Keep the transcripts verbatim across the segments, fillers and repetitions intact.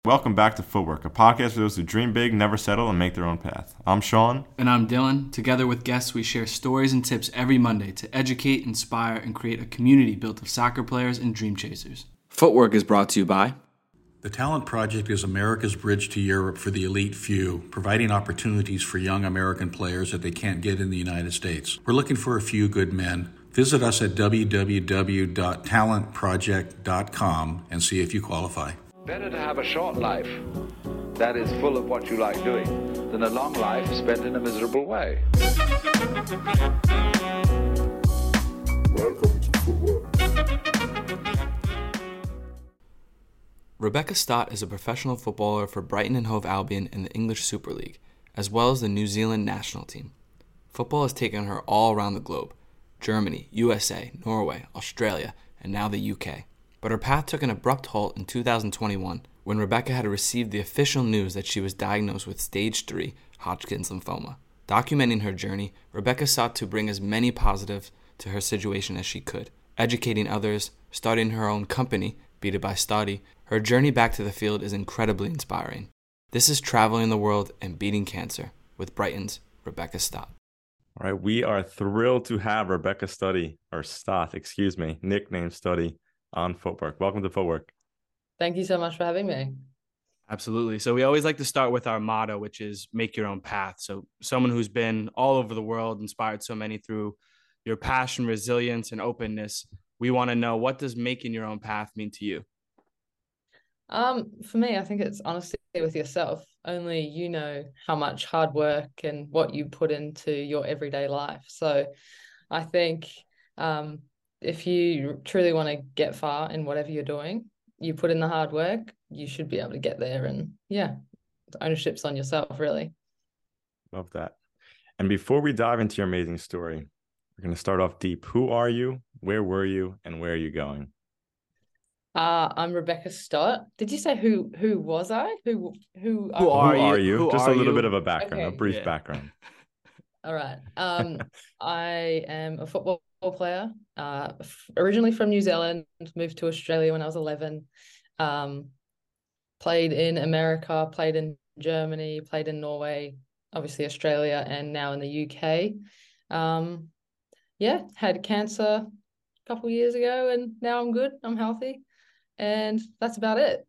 Welcome back to Footwork, a podcast for those who dream big, never settle, and make their own path. I'm Sean. And I'm Dylan. Together with guests, we share stories and tips every Monday to educate, inspire, and create a community built of soccer players and dream chasers. Footwork is brought to you by... The Talent Project is America's bridge to Europe for the elite few, providing opportunities for young American players that they can't get in the United States. We're looking for a few good men. Visit us at w w w dot talent project dot com and see if you qualify. Better to have a short life that is full of what you like doing than a long life spent in a miserable way. Welcome to Footwork. Rebecca Stott is a professional footballer for Brighton and Hove Albion in the English Super League, as well as the New Zealand national team. Football has taken her all around the globe: Germany, U S A, Norway, Australia, and now the U K. But her path took an abrupt halt in two thousand twenty-one when Rebecca had received the official news that she was diagnosed with stage three Hodgkin's lymphoma. Documenting her journey, Rebecca sought to bring as many positives to her situation as she could, educating others, starting her own company, Beat It by Stoddy. Her journey back to the field is incredibly inspiring. This is Traveling the World and Beating Cancer with Brighton's Rebecca Stott. All right, we are thrilled to have Rebecca Stoddy, or Stott, excuse me, nickname Stoddy, on Footwork. Welcome to Footwork. Thank you so much for having me. Absolutely. So we always like to start with our motto, which is make your own path. So someone who's been all over the world, inspired so many through your passion, resilience, and openness. We want to know, what does making your own path mean to you? Um, for me, I think it's honestly with yourself. Only you know how much hard work and what you put into your everyday life. So I think um, if you truly want to get far in whatever you're doing, you put in the hard work, you should be able to get there. And yeah, the ownership's on yourself, really. Love that. And before we dive into your amazing story, we're going to start off deep. Who are you? Where were you? And where are you going? Uh, I'm Rebecca Stott. Did you say who who was I? Who who, Who are, are Who you? are you? Who Just are a little you? bit of a background, a Okay. brief Yeah. background. All right. Um, I am a football player, uh, f- originally from New Zealand, moved to Australia when I was eleven, um, played in America, played in Germany, played in Norway, obviously Australia, and now in the U K. Um, yeah, had cancer a couple years ago, and now I'm good. I'm healthy, and that's about it.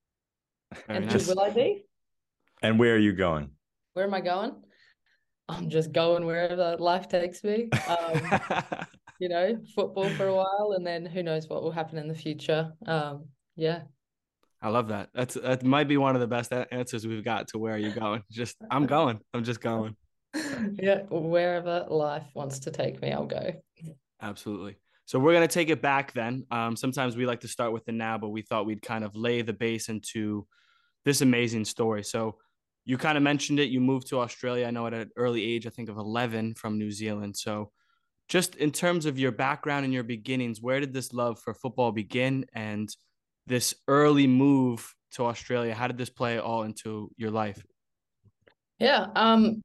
Very And nice. who will I be? And where are you going? Where am I going? I'm just going wherever life takes me. Um, you know, football for a while, and then who knows what will happen in the future. Um, yeah. I love that. That's that might be one of the best a- answers we've got to where are you going. Just I'm going. I'm just going. Yeah, wherever life wants to take me, I'll go. Absolutely. So we're gonna take it back then. Um, sometimes we like to start with the now, but we thought we'd kind of lay the base into this amazing story. So you kind of mentioned it. You moved to Australia, I know, at an early age, I think of eleven, from New Zealand. So just in terms of your background and your beginnings, where did this love for football begin? And this early move to Australia, how did this play all into your life? Yeah, um,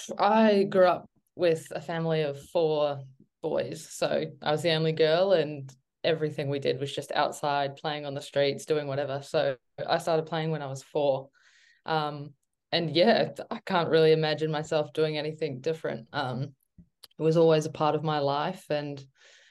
I grew up with a family of four boys, so I was the only girl, and everything we did was just outside, playing on the streets, doing whatever. So I started playing when I was four. Um, and yeah, I can't really imagine myself doing anything different. Um, it was always a part of my life, and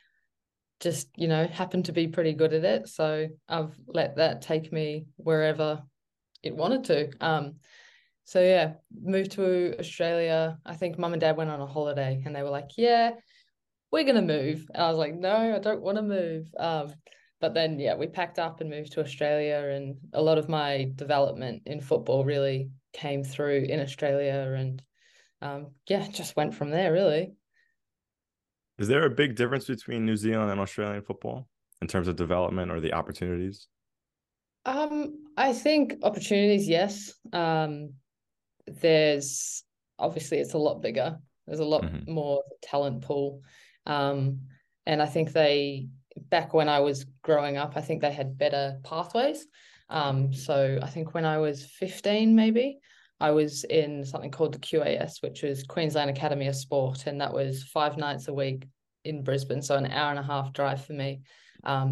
just, you know, happened to be pretty good at it. So I've let that take me wherever it wanted to. Um, so yeah, moved to Australia. I think mum and dad went on a holiday, and they were like, yeah, we're gonna move. And I was like, no, I don't want to move. Um, but then yeah, we packed up and moved to Australia, and a lot of my development in football really came through in Australia, and um, yeah, just went from there really. Is there a big difference between New Zealand and Australian football in terms of development or the opportunities? Um, I think opportunities, yes. Um, there's obviously it's a lot bigger. There's a lot Mhm. more talent pool. Um, and I think they, back when I was growing up, I think they had better pathways. Um, so I think when I was fifteen, maybe, I was in something called the Q A S, which was Queensland Academy of Sport, and that was five nights a week in Brisbane, so an hour and a half drive for me. Um,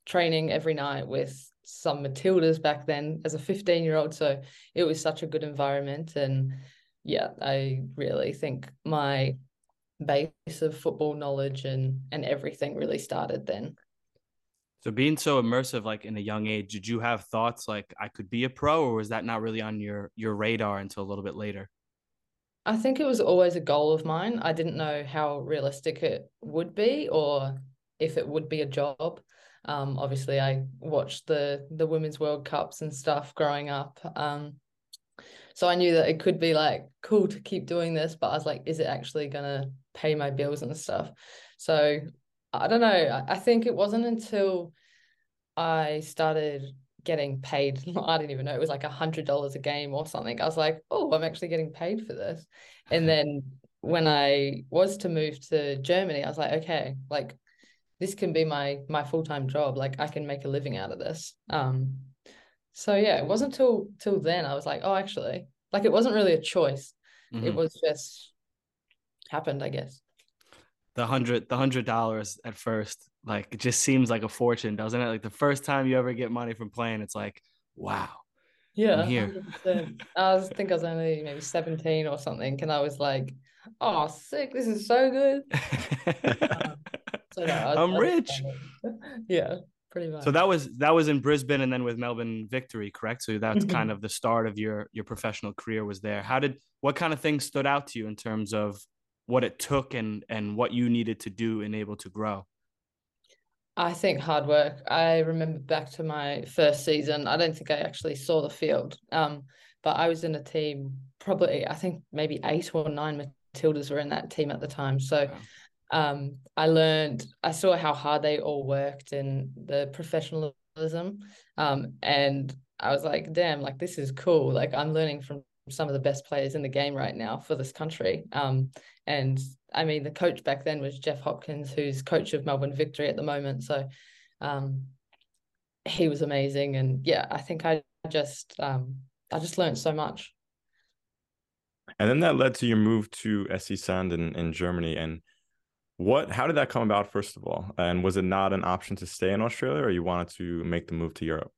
training every night with some Matildas back then as a fifteen year old. So it was such a good environment. And yeah, I really think my base of football knowledge and and everything really started then. So being so immersive, like in a young age, did you have thoughts like I could be a pro, or was that not really on your your radar until a little bit later? I think it was always a goal of mine. I didn't know how realistic it would be or if it would be a job. Um, obviously, I watched the the Women's World Cups and stuff growing up. Um, so I knew that it could be like cool to keep doing this, but I was like, is it actually gonna pay my bills and stuff? So I don't know. I, I think it wasn't until I started getting paid. I didn't even know it was like a hundred dollars a game or something. I was like, oh, I'm actually getting paid for this. And then when I was to move to Germany, I was like, okay, like this can be my my full-time job. Like I can make a living out of this. Um, so yeah, it wasn't till till then I was like, oh, actually, like it wasn't really a choice. It Mm-hmm. was just happened, I guess. The hundred, the hundred dollars at first, like it just seems like a fortune, doesn't it? Like the first time you ever get money from playing, it's like, wow, I'm Yeah, here. one hundred percent. I was think I was only maybe seventeen or something, and I was like, oh, sick, this is so good. Um, so no, I, I'm I was rich. excited. Yeah, pretty So much. that was that was in Brisbane and then with Melbourne Victory, correct? So that's kind Mhm. of the start of your your professional career was there. How did what kind of things stood out to you in terms of what it took and and what you needed to do and able to grow? I think hard work. I remember back to my first season. I don't think I actually saw the field. Um, but I was in a team, probably I think maybe eight or nine Matildas were in that team at the time. So Wow. um, I learned, I saw how hard they all worked and the professionalism. Um, and I was like, damn, like this is cool. Like I'm learning from some of the best players in the game right now for this country. Um, and I mean, the coach back then was Jeff Hopkins, who's coach of Melbourne Victory at the moment. So um, he was amazing. And yeah, I think I just um, I just learned so much. And then that led to your move to S C Sand in, in Germany. And what, how did that come about, first of all? And was it not an option to stay in Australia, or you wanted to make the move to Europe?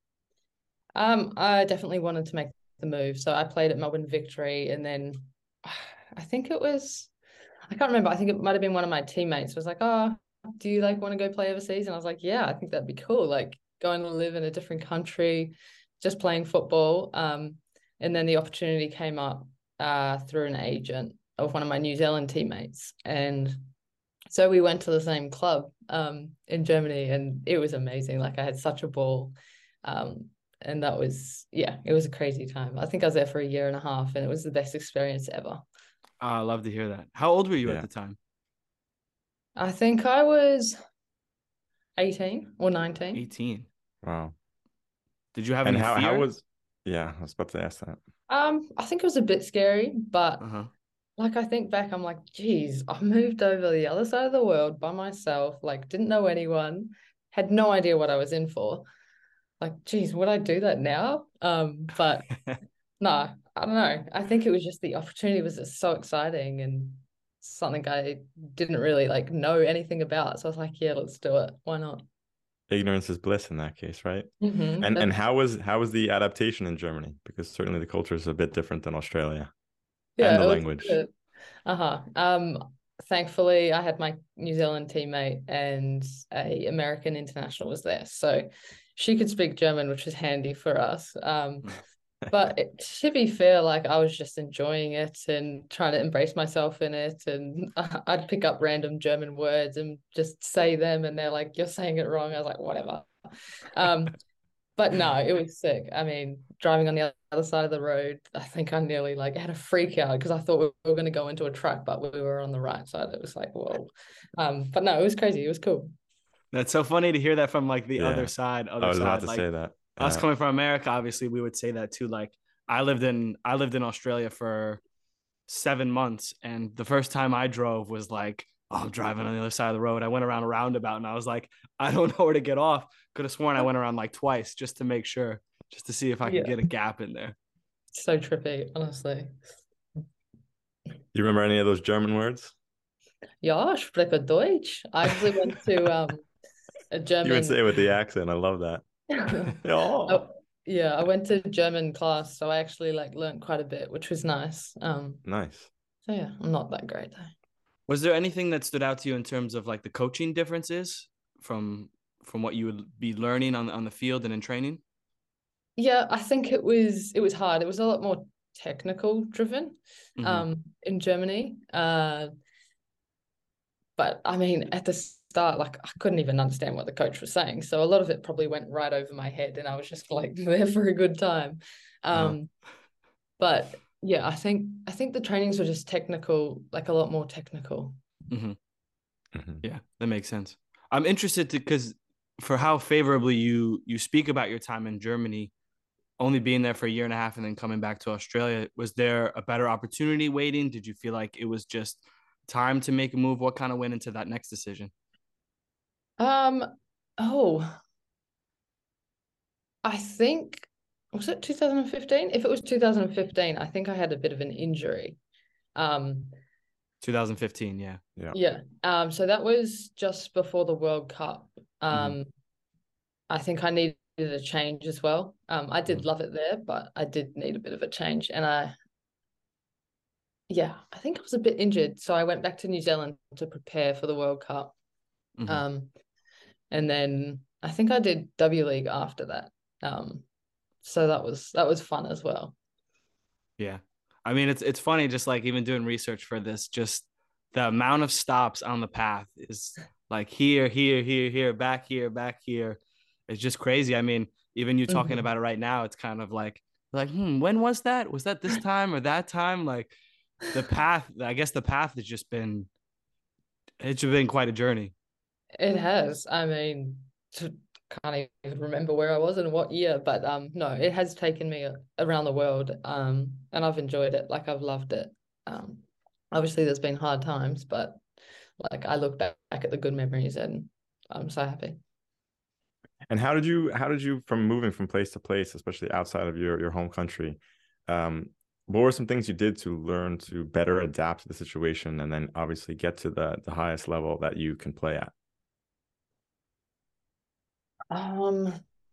Um, I definitely wanted to make the move. So I played at Melbourne Victory, and then I think it was I can't remember. I think it might have been one of my teammates was like, "Oh, do you like want to go play overseas?" And I was like, "Yeah, I think that'd be cool. Like going to live in a different country, just playing football." Um, and then the opportunity came up uh through an agent of one of my New Zealand teammates, and so we went to the same club um in Germany, and it was amazing. Like I had such a ball. Um, and that was yeah, it was a crazy time. I think I was there for a year and a half, and it was the best experience ever. Uh, I love to hear that. How old were you at Yeah. the time? I think I was eighteen or nineteen. eighteen. Wow. Did you have And any how, how fear? was, yeah, I was about to ask that. Um, I think it was a bit scary, but Uh-huh. like I think back, I'm like, geez, I moved over the other side of the world by myself, like didn't know anyone, had no idea what I was in for. Like, geez, would I do that now? Um, but no, I don't know. I think it was just the opportunity was just so exciting and something I didn't really like know anything about. So I was like, yeah, let's do it. Why not? Ignorance is bliss in that case, right? Mm-hmm, And and definitely. how was how was the adaptation in Germany? Because certainly the culture is a bit different than Australia, and Yeah, the it was language. good. Uh-huh. Um, thankfully, I had my New Zealand teammate and a American international was there, so she could speak German, which was handy for us. Um, but it, to be fair, like I was just enjoying it and trying to embrace myself in it, and I'd pick up random German words and just say them, and they're like, "You're saying it wrong." I was like, "Whatever." Um, but no, it was sick. I mean, driving on the other side of the road, I think I nearly like had a freak out because I thought we were going to go into a truck, but we were on the right side. It was like, whoa. Um, but no, it was crazy. It was cool. That's so funny to hear that from like the other Yeah, side, I other was about side. to Like say that. us Uh, coming from America, obviously we would say that too. Like I lived in I lived in Australia for seven months, and the first time I drove was like, oh, I'm driving on the other side of the road. I went around a roundabout, and I was like, I don't know where to get off. Could have sworn I went around like twice just to make sure, just to see if I could Yeah, get a gap in there. so trippy, honestly. you remember any of those German words? Ja, ich spreche Deutsch. I actually went to um a You would say German. it with the accent. I love that. Oh, Oh, yeah, I went to German class, so I actually like learned quite a bit, which was nice. Um, nice. so yeah, I'm not that great though. Was there anything that stood out to you in terms of like the coaching differences from from what you would be learning on on the field and in training? Yeah, I think it was it was hard. It was a lot more technical driven Mm-hmm. um in Germany. Uh but I mean at the start, like I couldn't even understand what the coach was saying. So a lot of it probably went right over my head and I was just like there for a good time. Uh, Um but yeah, I think I think the trainings were just technical, like a lot more technical. mm-hmm. Mhm. Yeah, that makes sense. I'm interested to because for how favorably you you speak about your time in Germany, only being there for a year and a half and then coming back to Australia, was there a better opportunity waiting? Did you feel like it was just time to make a move? What kind of went into that next decision? Um oh, I think was it two thousand fifteen? If it was two thousand fifteen, I think I had a bit of an injury. Um twenty fifteen, yeah. Yeah. Yeah. Um, so that was just before the World Cup. Mm-hmm. Um, I think I needed a change as well. Um, I did Mhm. love it there, but I did need a bit of a change. And I, yeah, I think I was a bit injured. So I went back to New Zealand to prepare for the World Cup. Mhm. Um, and then I think I did W League after that. Um, so that was that was fun as well. Yeah. I mean, it's it's funny, just like even doing research for this, just the amount of stops on the path is like here, here, here, here, back here, back here. It's just crazy. I mean, even you talking Mhm. about it right now, it's kind of like like, hmm, when was that? Was that this time or that time? Like the path, I guess the path has just been it's been quite a journey. It has. I mean, to, can't even remember where I was and what year, but um, no, it has taken me around the world. Um, and I've enjoyed it. Like I've loved it. Um, obviously there's been hard times, but like I look back, back at the good memories and I'm so happy. And how did you how did you from moving from place to place, especially outside of your your home country? Um, what were some things you did to learn to better adapt to the situation and then obviously get to the the highest level that you can play at? Um,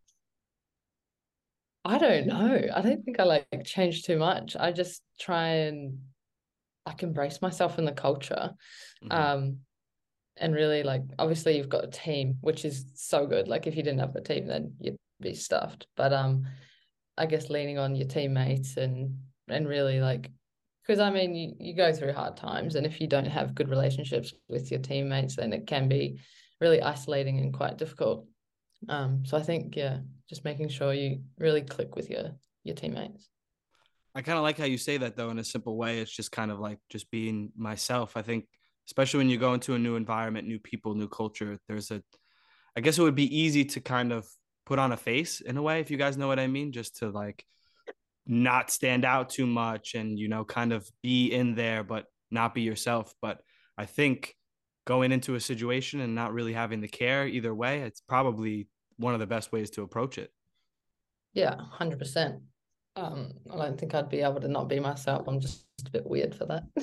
I don't know. I don't think I like changed too much. I just try and like embrace myself in the culture. Mhm. Um, and really like obviously you've got a team, which is so good. Like if you didn't have a team, then you'd be stuffed. But um, I guess leaning on your teammates and and really like because I mean you, you go through hard times and if you don't have good relationships with your teammates, then it can be really isolating and quite difficult. Um, so I think yeah, just making sure you really click with your your teammates. I kind of like how you say that though in a simple way. It's just kind of like just being myself. I think especially when you go into a new environment, new people, new culture, there's a I guess it would be easy to kind of put on a face in a way, if you guys know what I mean, just to like not stand out too much and, you know, kind of be in there, but not be yourself. But I think going into a situation and not really having the care either way, it's probably one of the best ways to approach it. Yeah, one hundred percent. Um, I don't think I'd be able to not be myself. I'm just a bit weird for that.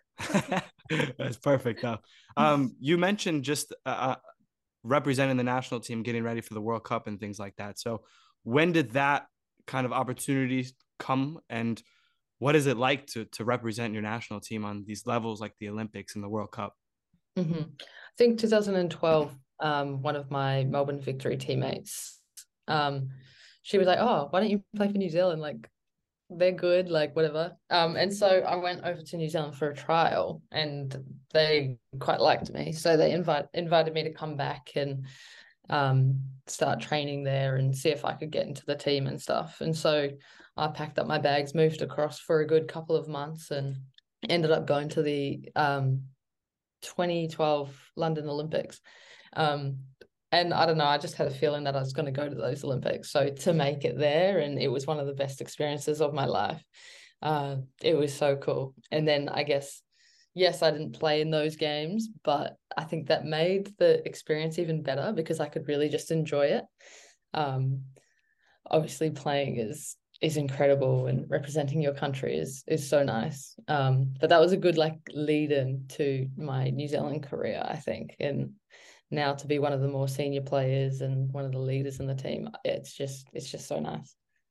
That's perfect though. Um, you mentioned just uh, uh, representing the national team, getting ready for the World Cup and things like that. So when did that kind of opportunity come and what is it like to to represent your national team on these levels like the Olympics and the World Cup? hmm I think two thousand twelve, um, one of my Melbourne Victory teammates, um, she was like, "Oh, why don't you play for New Zealand? Like, they're good, like whatever." Um, and so I went over to New Zealand for a trial, and they quite liked me, so they invite invited me to come back and um start training there and see if I could get into the team and stuff. And so I packed up my bags, moved across for a good couple of months, and ended up going to the um twenty twelve London Olympics. Um, and I don't know, I just had a feeling that I was going to go to those Olympics. So to make it there, and it was one of the best experiences of my life. Uh, it was so cool. And then I guess, yes, I didn't play in those games, but I think that made the experience even better because I could really just enjoy it. Um, obviously playing is is incredible and representing your country is is so nice. Um, but that was a good like lead in to my New Zealand career, I think. And now to be one of the more senior players and one of the leaders in the team. It's just it's just so nice.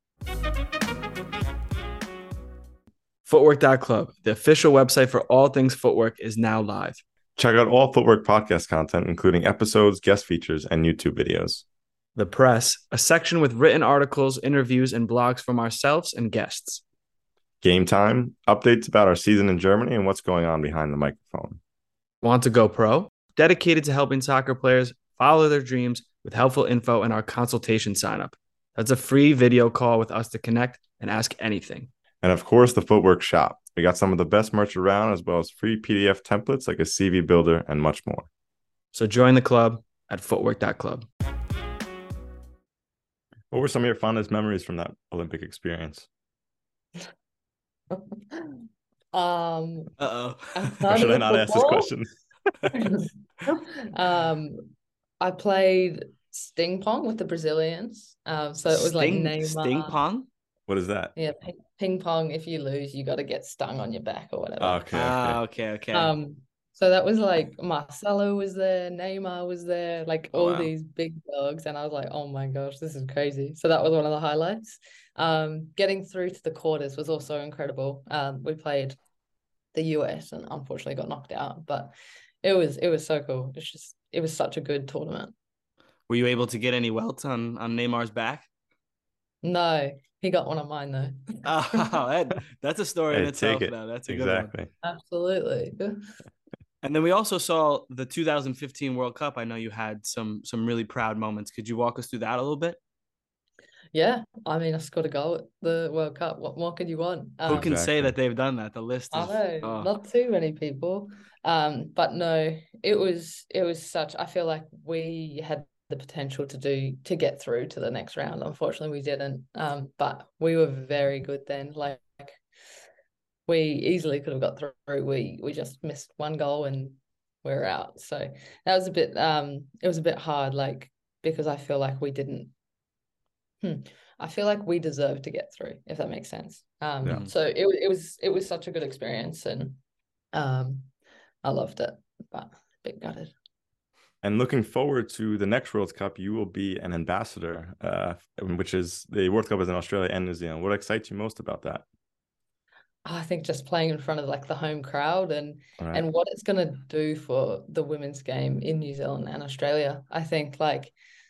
Footwork dot club, the official website for all things footwork, is now live. Check out all Footwork podcast content, including episodes, guest features, and YouTube videos. The Press, a section with written articles, interviews, and blogs from ourselves and guests. Game Time, updates about our season in Germany and what's going on behind the microphone. Want to go pro? Dedicated to helping soccer players follow their dreams with helpful info and our consultation sign-up. That's a free video call with us to connect and ask anything. And of course, the Footwork Shop. We got some of the best merch around, as well as free P D F templates like a C V builder and much more. So join the club at footwork dot club. What were some of your fondest memories from that Olympic experience? um Uh-oh. Or should I not ask this question? um, I played sting pong with the Brazilians. Um, so it was Sting, like Neymar. Sting pong? What is that? Yeah, ping, ping pong. If you lose, you got to get stung on your back or whatever. Okay. Ah, okay. okay, okay. Um, so that was like Marcelo was there, Neymar was there, like Oh, all wow. these big dogs, and I was like, oh my gosh, this is crazy. So that was one of the highlights. Um, getting through to the quarters was also incredible. Um, we played the U S and unfortunately got knocked out, but it was it was so cool. It's just it was such a good tournament. Were you able to get any welts on, on Neymar's back? No, he got one of mine though. Oh, that, that's a story in Hey, itself, take it. though. That's a good one. Exactly. Absolutely. And then we also saw the two thousand fifteen World Cup. I know you had some some really proud moments. Could you walk us through that a little bit? Yeah, I mean, I scored a goal at the World Cup. What more could you want? Who Um, can say Exactly. that they've done that? The list I is know, oh. not too many people. Um, but no, it was it was such. I feel like we had the potential to do to get through to the next round. Unfortunately, we didn't. Um, but we were very good then. Like we easily could have got through. We we just missed one goal and we're out. So that was a bit. Um, it was a bit hard. Like because I feel like we didn't. Hmm. I feel like we deserve to get through, if that makes sense. Um, Yeah. so it it was it was such a good experience, and um, I loved it, but a bit gutted. And looking forward to the next World Cup, you will be an ambassador, uh, which is the World Cup is in Australia and New Zealand. What excites you most about that? I think just playing in front of like the home crowd and All right. and what it's gonna do for the women's game in New Zealand and Australia. I think like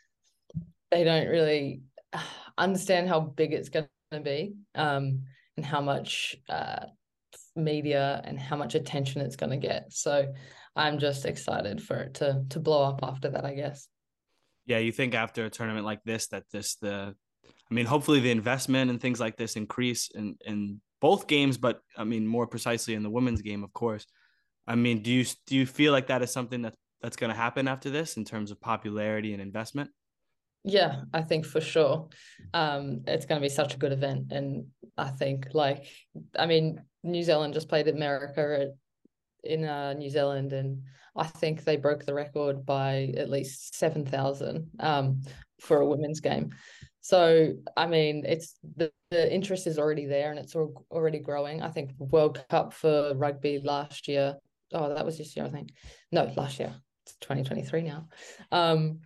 they don't really understand how big it's gonna be, um, and how much uh media and how much attention it's gonna get. So I'm just excited for it to to blow up after that, I guess. Yeah, you think after a tournament like this that this the I mean, hopefully the investment and things like this increase in in both games, but I mean more precisely in the women's game, of course. I mean, do you do you feel like that is something that that's going to happen after this in terms of popularity and investment? Yeah, I think for sure. Um, it's going to be such a good event. And I think, like, I mean, New Zealand just played America at, in uh, New Zealand, and I think they broke the record by at least seven thousand um, for a women's game. So, I mean, it's the, the interest is already there and it's al- already growing. I think World Cup for rugby last year, oh, that was this year, I think. No, last year. It's twenty twenty-three now. Um,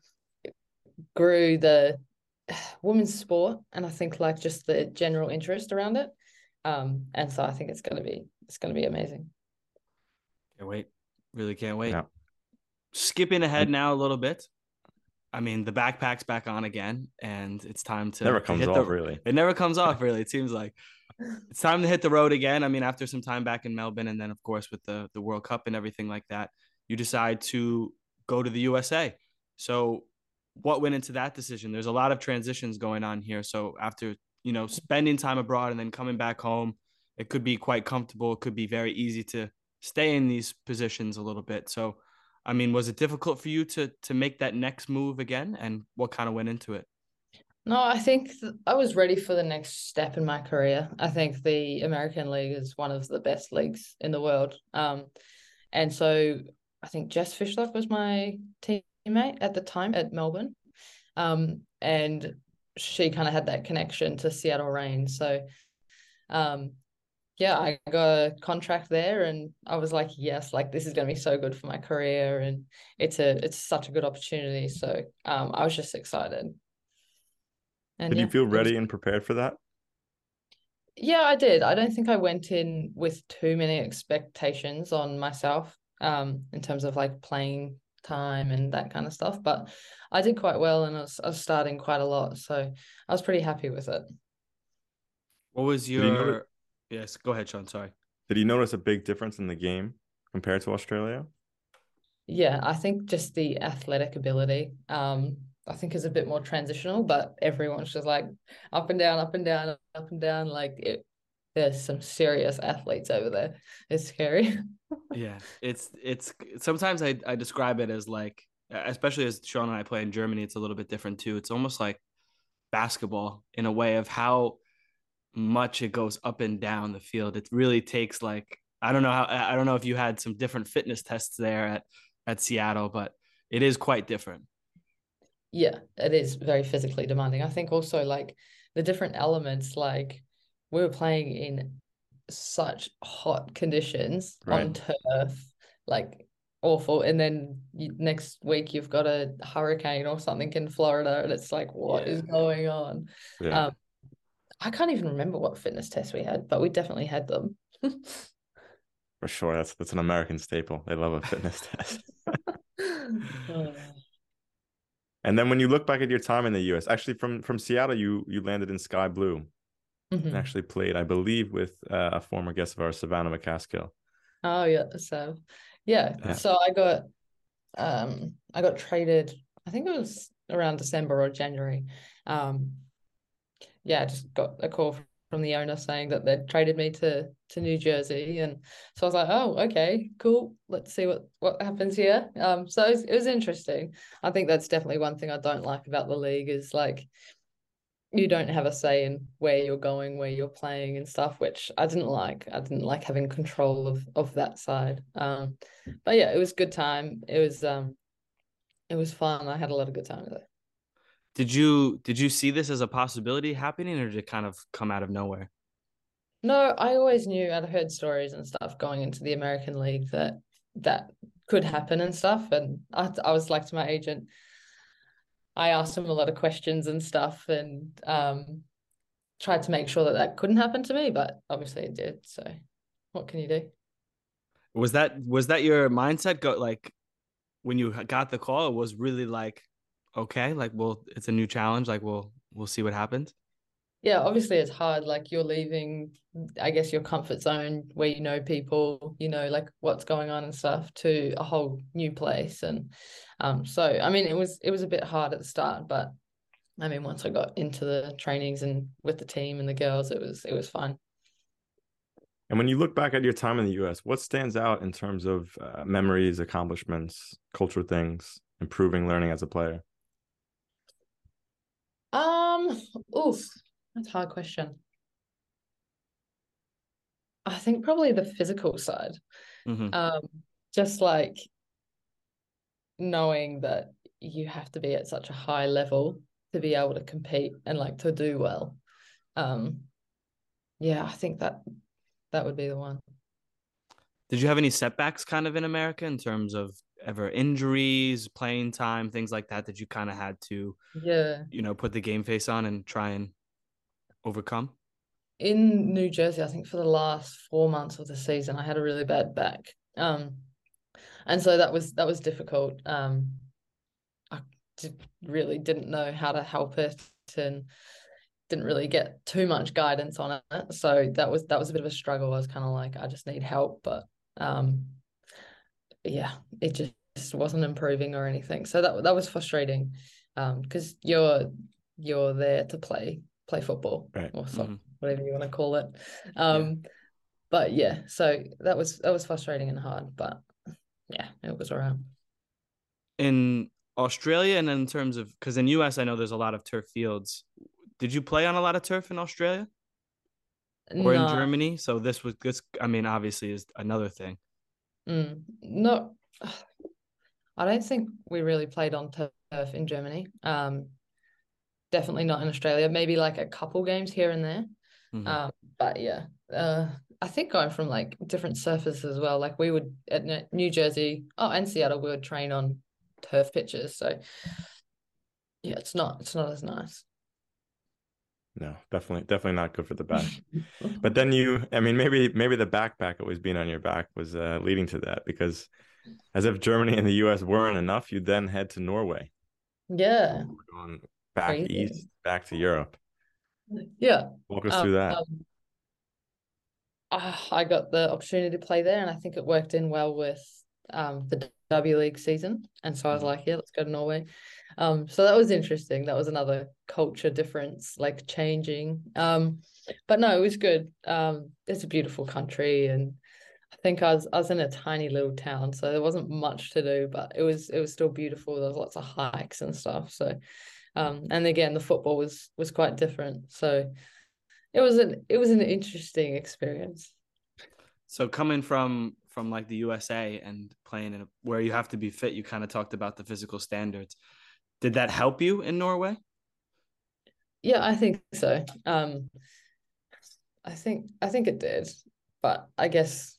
grew the women's sport and I think like just the general interest around it. Um, and so I think it's gonna be it's gonna be amazing. Can't wait. Really can't wait. Yeah. Skipping ahead now a little bit. I mean, the backpack's back on again, and it's time to Never to comes hit off, the, really. It never comes off, really. It seems like it's time to hit the road again. I mean, after some time back in Melbourne, and then of course with the the World Cup and everything like that, you decide to go to the U S A. So, what went into that decision? There's a lot of transitions going on here. So after you know spending time abroad and then coming back home, it could be quite comfortable. It could be very easy to stay in these positions a little bit. So. I mean, was it difficult for you to to make that next move again? And what kind of went into it? No, I think th- I was ready for the next step in my career. I think the American League is one of the best leagues in the world. Um, and so I think Jess Fishlock was my teammate at the time at Melbourne. Um, and she kind of had that connection to Seattle Reign. So, um, yeah, I got a contract there and I was like, yes, like this is going to be so good for my career and it's a it's such a good opportunity. So um, I was just excited. And Did you yeah, feel it was, ready and prepared for that? yeah, I did. I don't think I went in with too many expectations on myself um, in terms of like playing time and that kind of stuff, but I did quite well and I was, I was starting quite a lot. So I was pretty happy with it. What was Did you notice your? Yes, go ahead, Sean. Sorry. did you notice a big difference in the game compared to Australia? Yeah, I think just the athletic ability, um, I think is a bit more transitional, but everyone's just like up and down, up and down, up and down. Like it, there's some serious athletes over there. It's scary. Yeah, it's it's sometimes I I describe it as like, especially as Sean and I play in Germany, it's a little bit different too. It's almost like basketball in a way of how much it goes up and down the field. It really takes like, I don't know how, I don't know if you had some different fitness tests there at at Seattle, but it is quite different. Yeah, it is very physically demanding. I think also like the different elements, like we were playing in such hot conditions Right. on turf, like awful. And then you, next week you've got a hurricane or something in Florida, and it's like, what Yeah. is going on? Yeah, Um, I can't even remember what fitness tests we had, but we definitely had them. for sure. That's that's an American staple. They love a fitness test. Oh. And then when you look back at your time in the U S, actually from from Seattle, you you landed in Sky Blue and Mhm. actually played, I believe, with uh, a former guest of ours, Savannah McCaskill. Oh yeah, so yeah, Yeah. so I got um I got traded. I think it was around December or January. Um, yeah, I just got a call from the owner saying that they'd traded me to to New Jersey, and so I was like, oh, okay, cool. Let's see what what happens here. Um, so it was, it was interesting. I think that's definitely one thing I don't like about the league is like you don't have a say in where you're going, where you're playing and stuff, which I didn't like. I didn't like having control of of that side. Um, but yeah, it was good time. It was um it was fun. I had a lot of good time with it. Did you did you see this as a possibility happening, or did it kind of come out of nowhere? No, I always knew I'd heard stories and stuff going into the American League that that could happen and stuff. And I, I was like to my agent, I asked him a lot of questions and stuff and um, tried to make sure that that couldn't happen to me, but obviously it did. So what can you do? Was that was that your mindset? Go like when you got the call, it was really like, okay, like well, it's a new challenge. Like we'll we'll see what happens. Yeah, obviously it's hard. Like you're leaving, I guess, your comfort zone where you know people, you know, like what's going on and stuff to a whole new place. And um, so I mean it was it was a bit hard at the start, but I mean once I got into the trainings and with the team and the girls, it was it was fun. And when you look back at your time in the U S, what stands out in terms of uh, memories, accomplishments, cultural things, improving, learning as a player? Um, oof, that's a hard question. I think probably the physical side. Mm-hmm. Um, just like knowing that you have to be at such a high level to be able to compete and like to do well. Um, yeah, I think that that would be the one. Did you have any setbacks kind of in America in terms of ever injuries, playing time, things like that that you kind of had to, Yeah. you know, put the game face on and try and overcome? In New Jersey, I think for the last four months of the season, I had a really bad back. Um, and so that was that was difficult. Um, I did, really didn't know how to help it and didn't really get too much guidance on it. So that was that was a bit of a struggle. I was kind of like, I just need help, but um, yeah, it just wasn't improving or anything. So that that was frustrating, um, because you're you're there to play play football Right. or soccer, Mm-hmm. whatever you want to call it. Yeah. Um, but yeah, so that was that was frustrating and hard, but yeah, it was around. In Australia, and in terms of, because in U S, I know there's a lot of turf fields. Did you play on a lot of turf in Australia or in No, Germany? So this was this, I mean, obviously is another thing. mm, no, I don't think we really played on turf in Germany. Um, definitely not in Australia. Maybe like a couple games here and there. Mm-hmm. Um, but yeah, uh, I think going from like different surfaces as well. Like we would at New Jersey, oh, and Seattle, we would train on turf pitches. So yeah, it's not it's not as nice. No, definitely, definitely not good for the back. But then you, I mean, maybe maybe the backpack always being on your back was uh, leading to that, because as if Germany and the U S weren't enough, you then head to Norway, Yeah, going back crazy. east, back to Europe. Yeah. Walk us Um, through that. um, ah, I got the opportunity to play there, and I think it worked in well with um the W League season. And so I was Mhm. like, yeah, let's go to Norway. Um, so that was interesting. That was another culture difference, like changing. Um, but no, it was good. Um, it's a beautiful country, and I think I was I was in a tiny little town, so there wasn't much to do, but it was it was still beautiful. There was lots of hikes and stuff. So, um, and again, the football was was quite different. So it was an it was an interesting experience. So coming from from like the U S A and playing in a, where you have to be fit, you kind of talked about the physical standards. Did that help you in Norway? Yeah, I think so. Um, I think I think it did, but I guess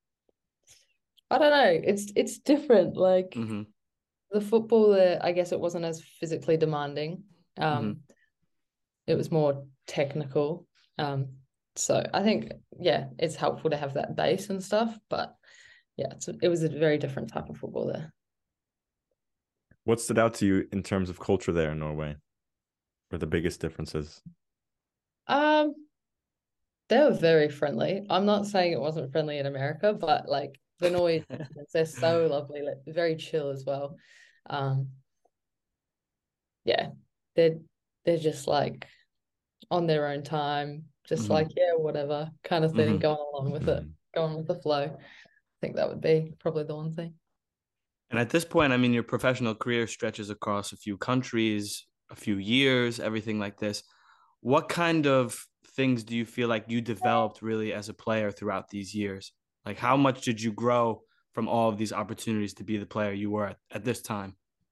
I don't know. It's it's different. Like Mm-hmm. the football there, I guess it wasn't as physically demanding. Mm-hmm. Um, it was more technical. Um, so I think yeah, it's helpful to have that base and stuff. But yeah, it's, it was a very different type of football there. What stood out to you in terms of culture there in Norway? Or the biggest differences? Um, they were very friendly. I'm not saying it wasn't friendly in America, but like the Norwegians, they're so lovely, like very chill as well. Um, yeah, they're they're just like on their own time, just Mm-hmm. like yeah, whatever kind of thing, Mm-hmm. going along with it, Mhm. going with the flow. I think that would be probably the one thing. And at this point, I mean, your professional career stretches across a few countries, a few years, everything like this. What kind of things do you feel like you developed really as a player throughout these years? Like, how much did you grow from all of these opportunities to be the player you were at, at this time?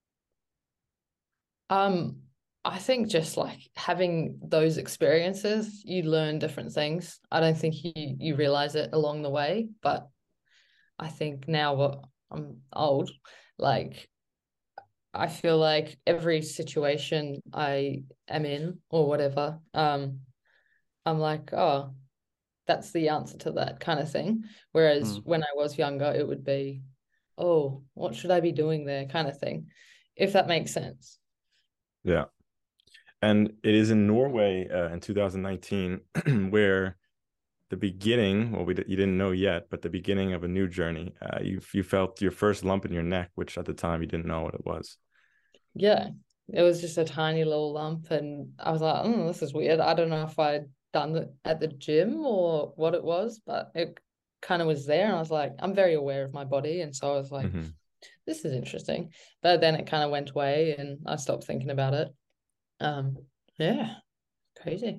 Um, I think just like having those experiences, you learn different things. I don't think you you realize it along the way, but I think now what I'm old, like I feel like every situation I am in or whatever, um, I'm like, oh, that's the answer to that kind of thing. Whereas Mm. when I was younger, it would be, oh, what should I be doing there kind of thing, if that makes sense. Yeah. And it is in Norway uh, in two thousand nineteen where the beginning, well, we d- you didn't know yet, but the beginning of a new journey. Uh, you you felt your first lump in your neck, which at the time you didn't know what it was. Yeah, it was just a tiny little lump, and I was like, oh, this is weird. I don't know if I'd done it at the gym or what it was, but it kind of was there, and I was like, I'm very aware of my body, and so I was like, Hmm. this is interesting. But then it kind of went away, and I stopped thinking about it. Um, yeah, crazy.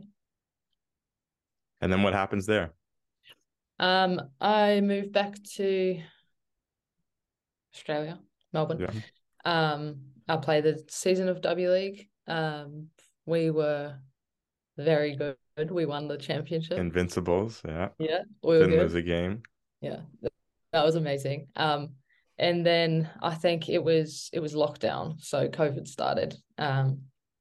And then what happens there? Um, I moved back to Australia, Melbourne. Yeah. Um, I played the season of W League. Um, we were very good. We won the championship. Invincibles. Yeah. Yeah, we were Didn't lose good. a game. Yeah, that was amazing. Um, and then I think it was it was lockdown, so COVID started. Um,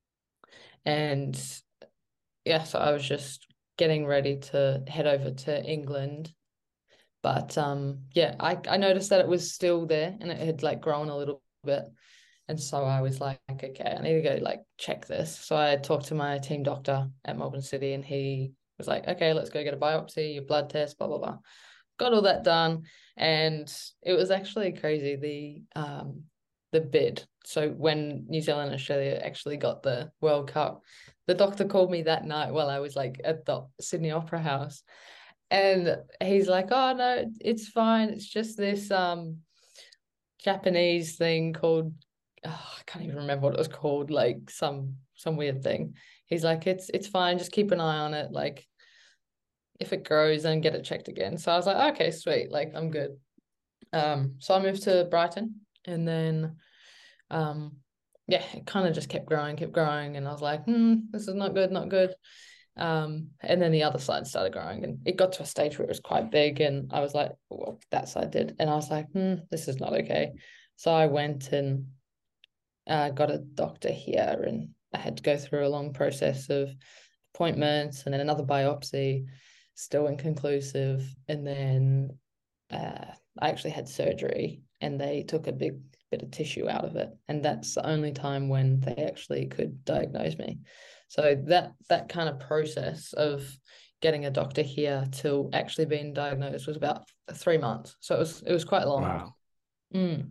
and yeah, so I was just getting ready to head over to England. But um, yeah, I, I noticed that it was still there and it had like grown a little bit. And so I was like, okay, I need to go like check this. So I talked to my team doctor at Melbourne City and he was like, okay, let's go get a biopsy, your blood test, blah, blah, blah. Got all that done. And it was actually crazy. The um the bid. So when New Zealand and Australia actually got the World Cup, the doctor called me that night while I was like at the Sydney Opera House. And he's like, oh no, it's fine. It's just this um Japanese thing called oh, I can't even remember what it was called, like some some weird thing. He's like, it's it's fine, just keep an eye on it. Like if it grows, then get it checked again. So I was like, okay, sweet, like I'm good. Um, so I moved to Brighton and then um yeah, it kind of just kept growing, kept growing, and I was like, hmm, this is not good, not good. Um, and then the other side started growing, and it got to a stage where it was quite big, and I was like, well, that side did. And I was like, hmm, this is not okay. So I went and uh, got a doctor here, and I had to go through a long process of appointments and then another biopsy, still inconclusive. And then uh, I actually had surgery, and they took a big bit of tissue out of it. And that's the only time when they actually could diagnose me. So that that kind of process of getting a doctor here to actually being diagnosed was about three months. So it was it was quite long. Wow. Mm.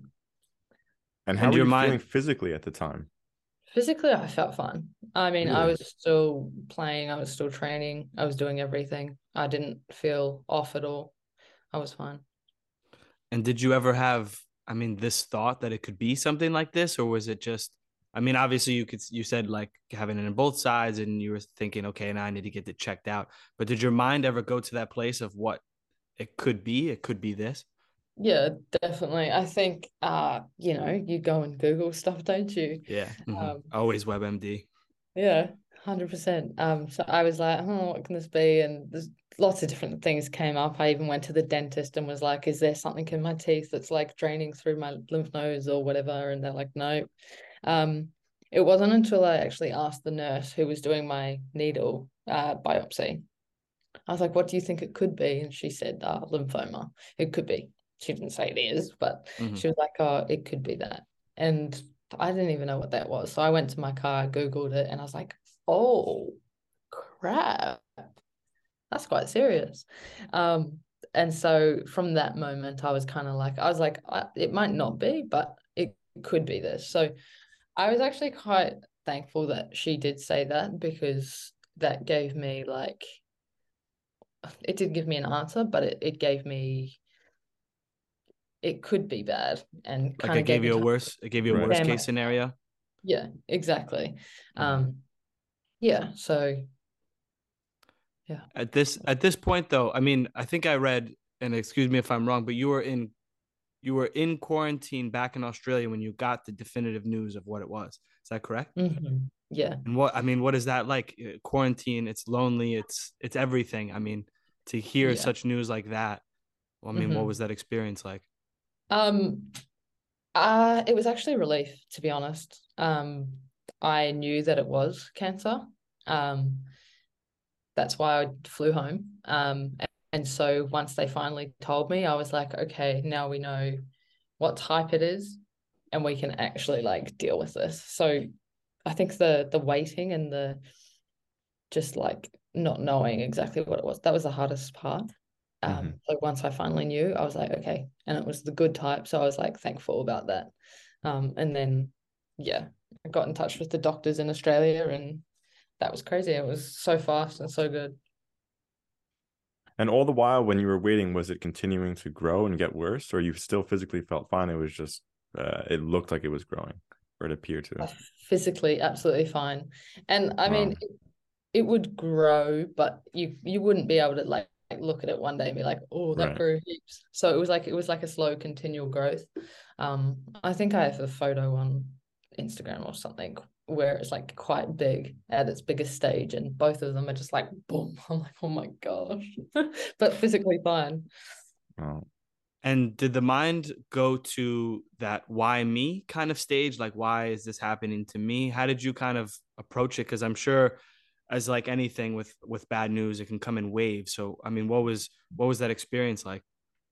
And how And were your you mind- feeling physically at the time? Physically, I felt fine. I mean, I Really? was still playing, I was still training, I was doing everything. I didn't feel off at all. I was fine. And did you ever have, I mean, this thought that it could be something like this, or was it just, I mean, obviously you could, you said like having it in both sides and you were thinking, okay, now I need to get it checked out. But did your mind ever go to that place of what it could be? It could be this. Yeah, definitely. I think, uh, you know, you go and Google stuff, don't you? Yeah. Mhm. Um, Always WebMD. Yeah, one hundred percent. Um, so I was like, oh, what can this be? And there's lots of different things came up. I even went to the dentist and was like, is there something in my teeth that's like draining through my lymph nodes or whatever? And they're like, no. Um, it wasn't until I actually asked the nurse who was doing my needle uh, biopsy. I was like, what do you think it could be? And she said, uh, lymphoma. It could be. She didn't say it is, but Mhm. she was like, oh, it could be that. And I didn't even know what that was. So I went to my car, Googled it, and I was like, oh, crap. That's quite serious. Um, and so from that moment, I was kind of like, I was like, I, it might not be, but it could be this. So I was actually quite thankful that she did say that, because that gave me like, it did give me an answer, but it, it gave me, it could be bad, and Like kind it of gave gave me you a time. worse, it gave you a Right. worst Damn case it. scenario. Yeah, exactly. Mhm. Um, yeah, so yeah. At this at this point though, I mean, I think I read, and excuse me if I'm wrong, but you were in you were in quarantine back in Australia when you got the definitive news of what it was. Is that correct? Mhm. Yeah. And what I mean, what is that like? Uh, Quarantine, it's lonely, it's it's everything. I mean, to hear Yeah. such news like that, well, I mean, what Mhm. was that experience like? Um, uh, it was actually relief, to be honest. Um, I knew that it was cancer. Um, that's why I flew home. Um, and so once they finally told me, I was like, okay, now we know what type it is, and we can actually like deal with this. So I think the the waiting and the just like not knowing exactly what it was, that was the hardest part. Um, Mhm. so once I finally knew, I was like, okay, and it was the good type, so I was like thankful about that. Um, and then yeah, I got in touch with the doctors in Australia, and that was crazy. It was so fast and so good. And all the while when you were waiting, was it continuing to grow and get worse, or you still physically felt fine? It was just, uh, it looked like it was growing, or it appeared to. Physically, absolutely fine. And I Wow. mean, it, it would grow, but you you wouldn't be able to like look at it one day and be like, oh, that Right. grew heaps. So it was like it was like a slow, continual growth. Um, I think I have a photo on Instagram or something where it's like quite big at its biggest stage, and both of them are just like boom. I'm like, oh my gosh, but physically fine. Wow. And did the mind go to that why me kind of stage? Like, why is this happening to me? How did you kind of approach it? Because I'm sure, as like anything with with bad news, it can come in waves. So, I mean, what was what was that experience like?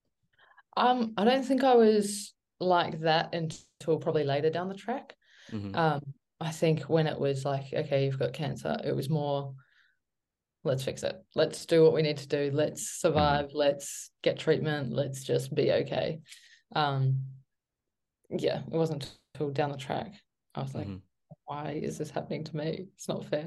Um, I don't think I was like that until probably later down the track. Mm-hmm. Um, I think when it was like, okay, you've got cancer, it was more, let's fix it. Let's do what we need to do. Let's survive. Mm-hmm. Let's get treatment. Let's just be okay. Um, yeah, it wasn't until down the track I was like, mm-hmm. why is this happening to me? It's not fair.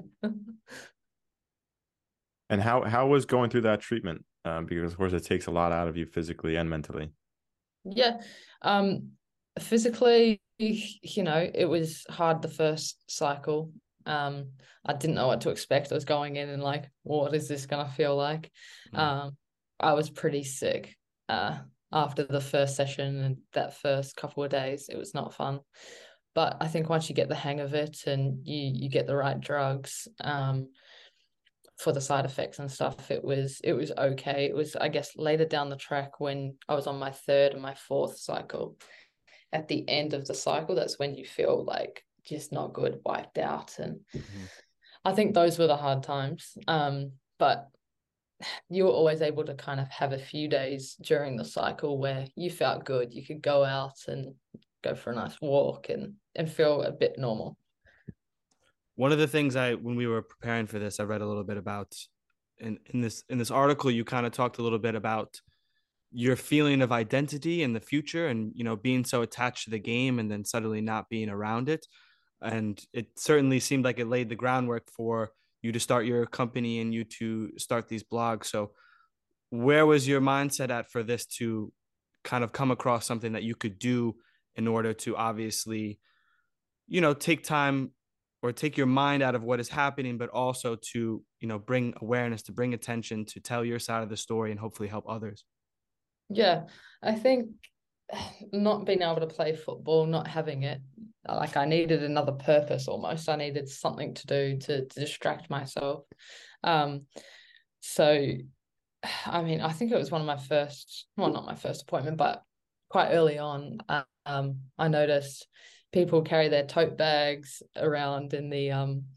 And how how was going through that treatment? Um, because of course it takes a lot out of you physically and mentally. Yeah. Um, physically, you know, it was hard the first cycle. Um, I didn't know what to expect. I was going in and like, what is this gonna feel like? Mm. Um, I was pretty sick uh after the first session and that first couple of days. It was not fun. But I think once you get the hang of it and you you get the right drugs, um, for the side effects and stuff, it was it was okay. It was, I guess, later down the track when I was on my third and my fourth cycle. At the end of the cycle, that's when you feel like just not good, wiped out. And mm-hmm. I think those were the hard times. Um, but you were always able to kind of have a few days during the cycle where you felt good. You could go out and go for a nice walk and, and feel a bit normal. One of the things I, when we were preparing for this, I read a little bit about in, in this, in this article, you kind of talked a little bit about your feeling of identity in the future and, you know, being so attached to the game and then suddenly not being around it. And it certainly seemed like it laid the groundwork for you to start your company and you to start these blogs. So where was your mindset at for this to kind of come across something that you could do in order to obviously, you know, take time or take your mind out of what is happening, but also to, you know, bring awareness, to bring attention, to tell your side of the story and hopefully help others? Yeah, I think not being able to play football, not having it, like I needed another purpose almost. I needed something to do to, to distract myself. Um, so, I mean, I think it was one of my first, well, not my first appointment, but quite early on, um, I noticed people carry their tote bags around in the um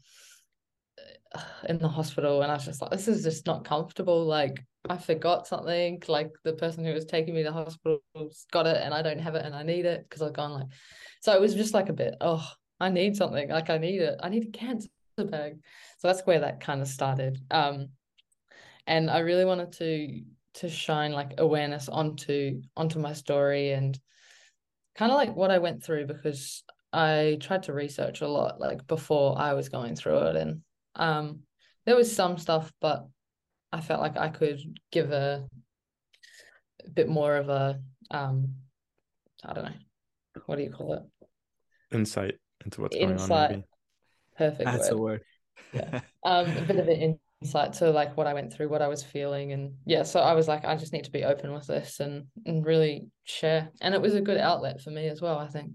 in the hospital, and I was just like, this is just not comfortable. Like, I forgot something, like the person who was taking me to the hospital got it and I don't have it and I need it because I've gone like, so it was just like a bit, oh, I need something, like I need it. I need a cancer bag. So that's where that kind of started. Um, and I really wanted to to shine like awareness onto onto my story and kind of like what I went through, because I tried to research a lot like before I was going through it. And um, there was some stuff, but I felt like I could give a, a bit more of a, um, I don't know, what do you call it? Insight into what's Insight. going on, maybe. Perfect That's word. a word. Yeah. Um, a bit of an insight to like what I went through, what I was feeling. And yeah, so I was like, I just need to be open with this and, and really share. And it was a good outlet for me as well, I think.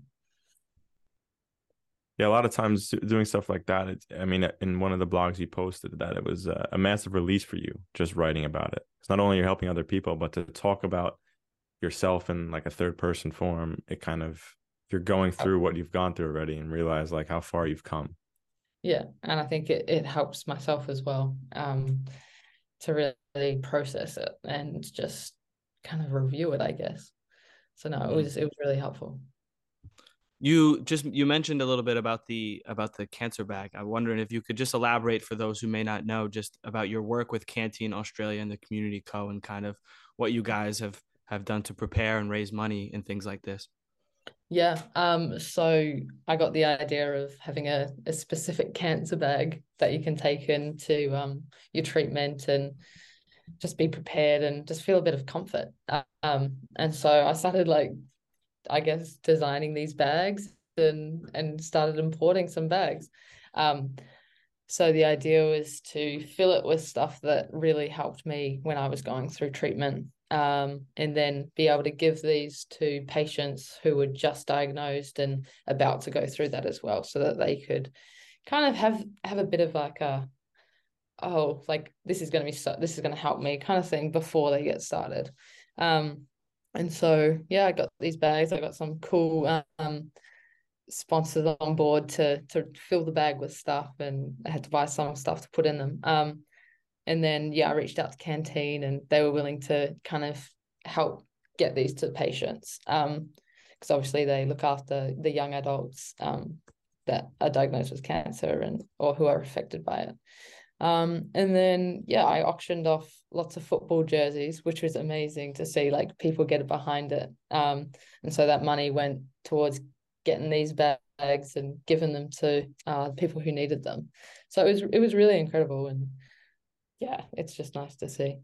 Yeah, a lot of times doing stuff like that, it's, I mean, in one of the blogs you posted that it was a, a massive release for you just writing about it. It's not only you're helping other people, but to talk about yourself in like a third person form, it kind of, you're going through what you've gone through already and realize like how far you've come. Yeah, and I think it, it helps myself as well, um, to really process it and just kind of review it, I guess. So no, it was it was really helpful. You just you mentioned a little bit about the about the cancer bag. I'm wondering if you could just elaborate for those who may not know just about your work with Canteen Australia and the Community Co and kind of what you guys have have done to prepare and raise money and things like this. Yeah, um, so I got the idea of having a, a specific cancer bag that you can take into um, your treatment and just be prepared and just feel a bit of comfort. Um, and so I started like, I guess, designing these bags and and started importing some bags. Um, so the idea was to fill it with stuff that really helped me when I was going through treatment. Um, and then be able to give these to patients who were just diagnosed and about to go through that as well, so that they could kind of have have a bit of like a, oh, like this is going to be so this is going to help me kind of thing before they get started. Um, and so yeah, I got these bags. I got some cool um sponsors on board to to fill the bag with stuff, and I had to buy some stuff to put in them. Um, And then, yeah, I reached out to Canteen and they were willing to kind of help get these to patients. Um, because obviously they look after the young adults um, that are diagnosed with cancer and or who are affected by it. Um, and then, yeah, I auctioned off lots of football jerseys, which was amazing to see like people get behind it. Um, and so that money went towards getting these bags and giving them to uh, people who needed them. So it was it was really incredible. And yeah, it's just nice to see.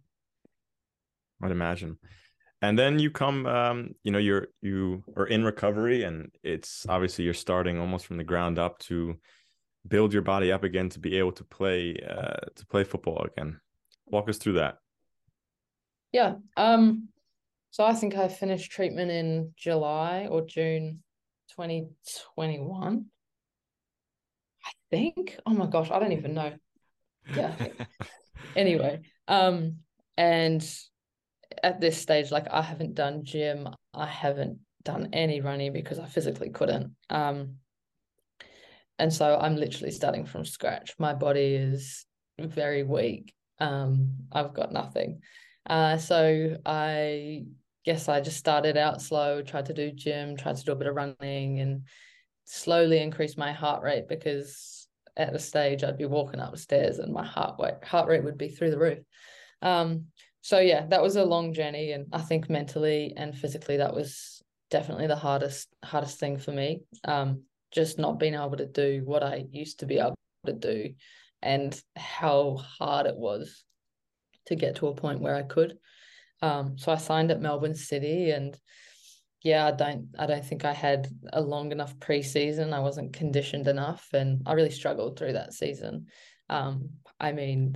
I'd imagine. And then you come, um, you know, you're you are in recovery, and it's obviously you're starting almost from the ground up to build your body up again to be able to play uh, to play football again. Walk us through that. Yeah. Um. So I think I finished treatment in July or June, twenty twenty-one. I think. Oh my gosh, I don't even know. Yeah. Anyway, um, and at this stage, like I haven't done gym, I haven't done any running because I physically couldn't. Um, and so I'm literally starting from scratch. My body is very weak. Um, I've got nothing. Uh, so I guess I just started out slow, tried to do gym, tried to do a bit of running, and slowly increased my heart rate because at a stage I'd be walking upstairs and my heart rate heart rate would be through the roof. Um, so yeah, that was a long journey, and I think mentally and physically that was definitely the hardest hardest thing for me. Um, just not being able to do what I used to be able to do, and how hard it was to get to a point where I could. Um, so I signed at Melbourne City, and yeah, I don't I don't think I had a long enough preseason. I wasn't conditioned enough, and I really struggled through that season. Um, I mean,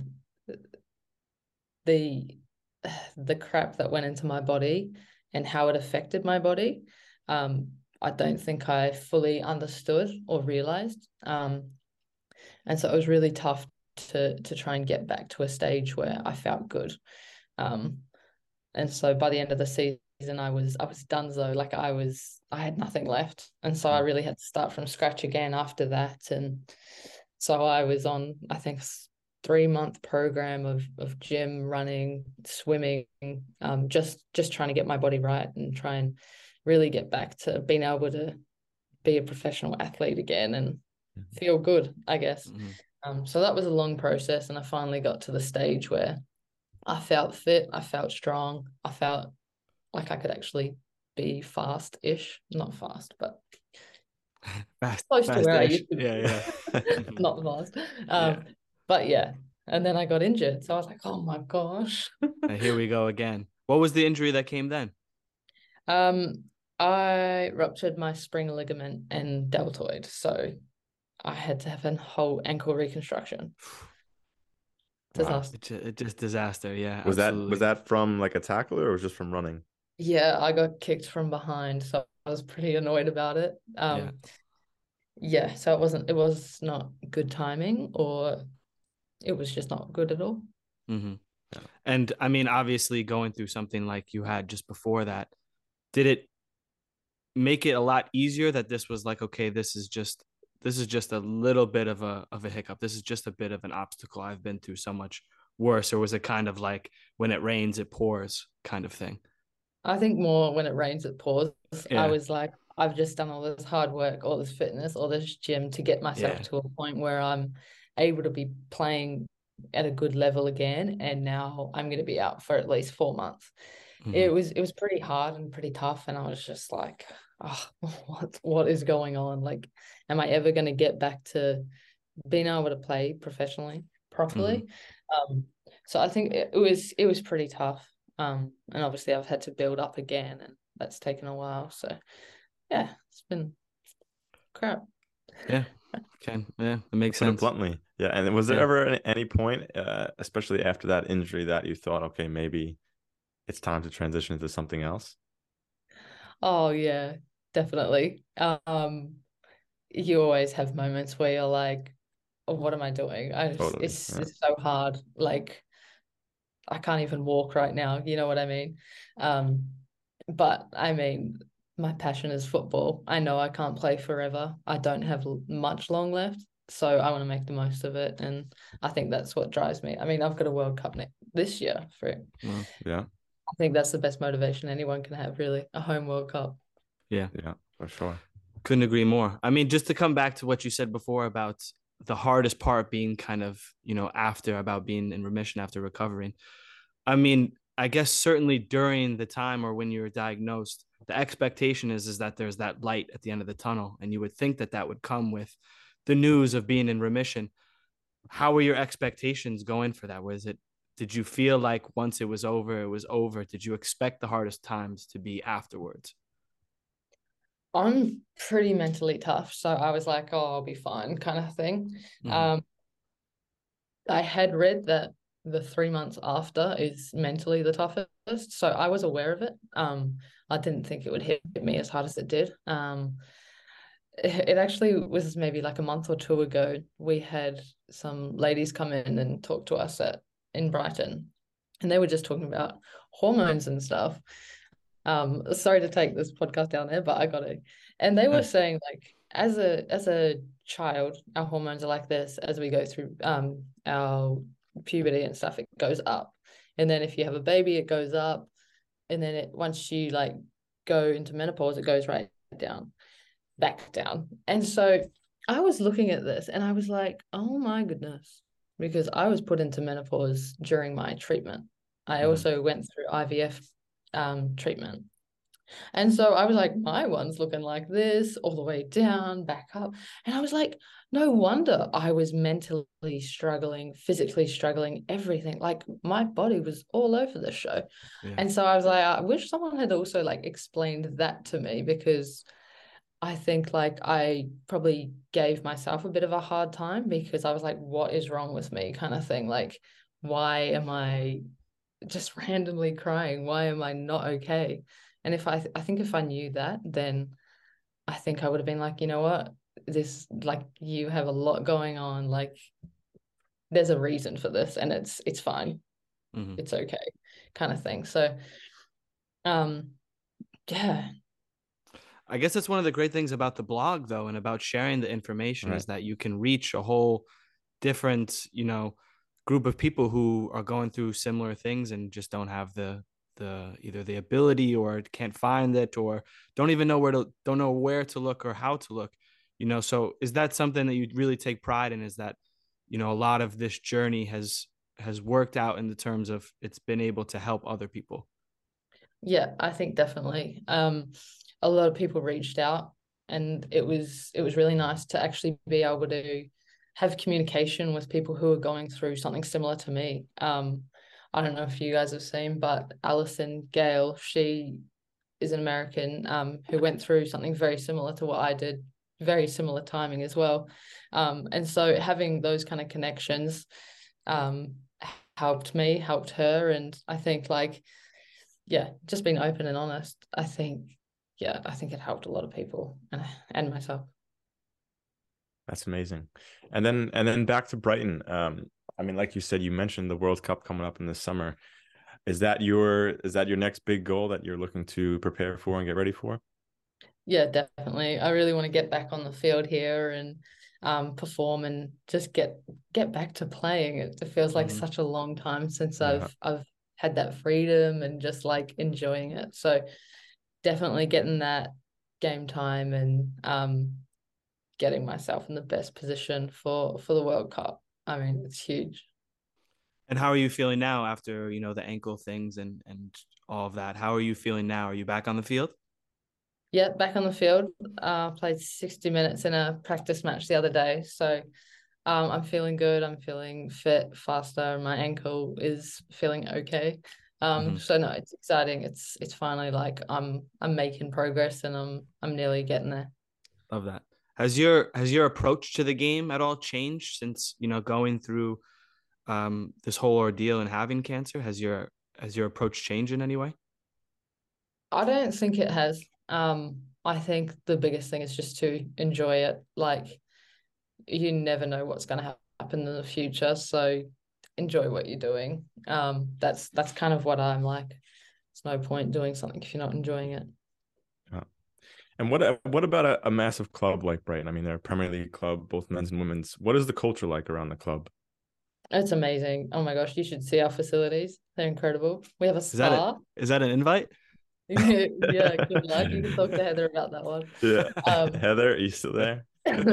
the the crap that went into my body and how it affected my body, um, I don't think I fully understood or realized. Um, and so it was really tough to to try and get back to a stage where I felt good. Um, and so by the end of the season, I was I was donezo. Like I was I had nothing left, and so I really had to start from scratch again after that. And so I was on, I think, three month program of of gym, running, swimming, um, just just trying to get my body right and try and really get back to being able to be a professional athlete again and feel good, I guess. Mm-hmm. Um, so that was a long process, and I finally got to the stage where I felt fit, I felt strong, I felt like I could actually be fast-ish, not fast, but fast, close to where I used to be. Yeah, yeah. Not fast. Um, Yeah. But yeah, and then I got injured. So I was like, oh my gosh. And here we go again. What was the injury that came then? Um, I ruptured my spring ligament and deltoid. So I had to have a whole ankle reconstruction. Wow. Disaster. It just, it just disaster. Yeah, Was absolutely. that was that from like a tackle or was it just from running? Yeah, I got kicked from behind, so I was pretty annoyed about it. Um, Yeah. yeah, so it wasn't it was not good timing, or it was just not good at all. Mm-hmm. And I mean, obviously, going through something like you had just before that, did it make it a lot easier that this was like, okay, this is just this is just a little bit of a of a hiccup. This is just a bit of an obstacle. I've been through so much worse. Or was it kind of like when it rains, it pours kind of thing? I think more when it rains, it pours. Yeah. I was like, I've just done all this hard work, all this fitness, all this gym to get myself Yeah. to a point where I'm able to be playing at a good level again. And now I'm going to be out for at least four months. Mm-hmm. It was, it was pretty hard and pretty tough. And I was just like, oh, what, what is going on? Like, am I ever going to get back to being able to play professionally, properly? Mm-hmm. Um, so I think it, it was, it was pretty tough. Um, and obviously I've had to build up again, and that's taken a while. So yeah, it's been crap. Yeah. Okay. Yeah, it makes Put it sense. bluntly. Yeah. And was there Yeah. ever at any point, uh, especially after that injury, that you thought, okay, maybe it's time to transition into something else? Oh yeah, definitely. Um, you always have moments where you're like, oh, what am I doing? I just, Totally. it's Yeah. it's so hard. Like, I can't even walk right now. You know what I mean? Um, but I mean, my passion is football. I know I can't play forever. I don't have l- much long left, so I want to make the most of it, and I think that's what drives me. I mean, I've got a World Cup next this year for it. Well, Yeah. I think that's the best motivation anyone can have, really, a home World Cup. yeah. Yeah, for sure. Couldn't agree more. I mean, just to come back to what you said before about the hardest part being kind of, you know, after about being in remission after recovering. I mean, I guess certainly during the time or when you were diagnosed, the expectation is, is that there's that light at the end of the tunnel. And you would think that that would come with the news of being in remission. How were your expectations going for that? Was it, did you feel like once it was over, it was over? Did you expect the hardest times to be afterwards? I'm pretty mentally tough, so I was like, oh, I'll be fine, kind of thing. Mhm. Um, I had read that the three months after is mentally the toughest, so I was aware of it. Um, I didn't think it would hit me as hard as it did. Um, it, it actually was maybe like a month or two ago. We had some ladies come in and talk to us at in Brighton, and they were just talking about hormones and stuff. Um, sorry to take this podcast down there, but I got to. And they were saying like as a as a child, our hormones are like this. As we go through um our puberty and stuff, it goes up. And then if you have a baby, it goes up. And then it once you like go into menopause, it goes right down, back down. And so I was looking at this and I was like, oh my goodness, because I was put into menopause during my treatment. I Mhm. also went through I V F um, treatment. And so I was like, my one's looking like this, all the way down, back up. And I was like, no wonder I was mentally struggling, physically struggling, everything. Like my body was all over the show. Yeah. And so I was like, I wish someone had also like explained that to me, because I think like I probably gave myself a bit of a hard time, because I was like, what is wrong with me kind of thing. Like, why am I just randomly crying? Why am I not okay? And if I, th- I think if I knew that, then I think I would have been like, you know what, this, like, you have a lot going on. Like, there's a reason for this, and it's it's fine, Mhm. it's okay, kind of thing. So, um, yeah, I guess that's one of the great things about the blog, though, and about sharing the information Right. is that you can reach a whole different, you know, group of people who are going through similar things and just don't have the the either the ability or can't find it or don't even know where to don't know where to look or how to look, you know. So is that something that you really take pride in? Is that, you know, a lot of this journey has has worked out in the terms of it's been able to help other people? yeah, I think definitely. Um, a lot of people reached out, and it was it was really nice to actually be able to have communication with people who are going through something similar to me. Um, I don't know if you guys have seen, but Alison Gale, she is an American um, who went through something very similar to what I did, very similar timing as well. Um, and so having those kind of connections um, helped me, helped her. And I think like, yeah, just being open and honest, I think, yeah, I think it helped a lot of people and, and myself. That's amazing. And then and then back to Brighton. Um, I mean, like you said, you mentioned the World Cup coming up in the summer. Is that your is that your next big goal that you're looking to prepare for and get ready for? Yeah, definitely. I really want to get back on the field here and um, perform and just get get back to playing. It, it feels like Mhm. such a long time since Yeah. I've I've had that freedom and just like enjoying it. So definitely getting that game time and um, getting myself in the best position for for the World Cup. I mean, it's huge. And how are you feeling now after, you know, the ankle things and and all of that? How are you feeling now? Are you back on the field? Yeah, back on the field. Uh, played sixty minutes in a practice match the other day. So um, I'm feeling good. I'm feeling fit, faster. And my ankle is feeling okay. Um, Mhm. so no, it's exciting. It's it's finally like I'm I'm making progress and I'm I'm nearly getting there. Love that. Has your has your approach to the game at all changed since, you know, going through um this whole ordeal and having cancer? Has your has your approach changed in any way? I don't think it has. Um, I think the biggest thing is just to enjoy it. Like you never know what's going to happen in the future, so enjoy what you're doing. Um, that's that's kind of what I'm like. It's no point doing something if you're not enjoying it. Yeah. And what what about a, a massive club like Brighton? I mean, they're a Premier League club, both men's and women's. What is the culture like around the club? It's amazing. Oh my gosh, you should see our facilities. They're incredible. We have a Is that it? spa. Is that an invite? Yeah, good luck. You can talk to Heather about that one. Yeah. Um, Heather, are you still there?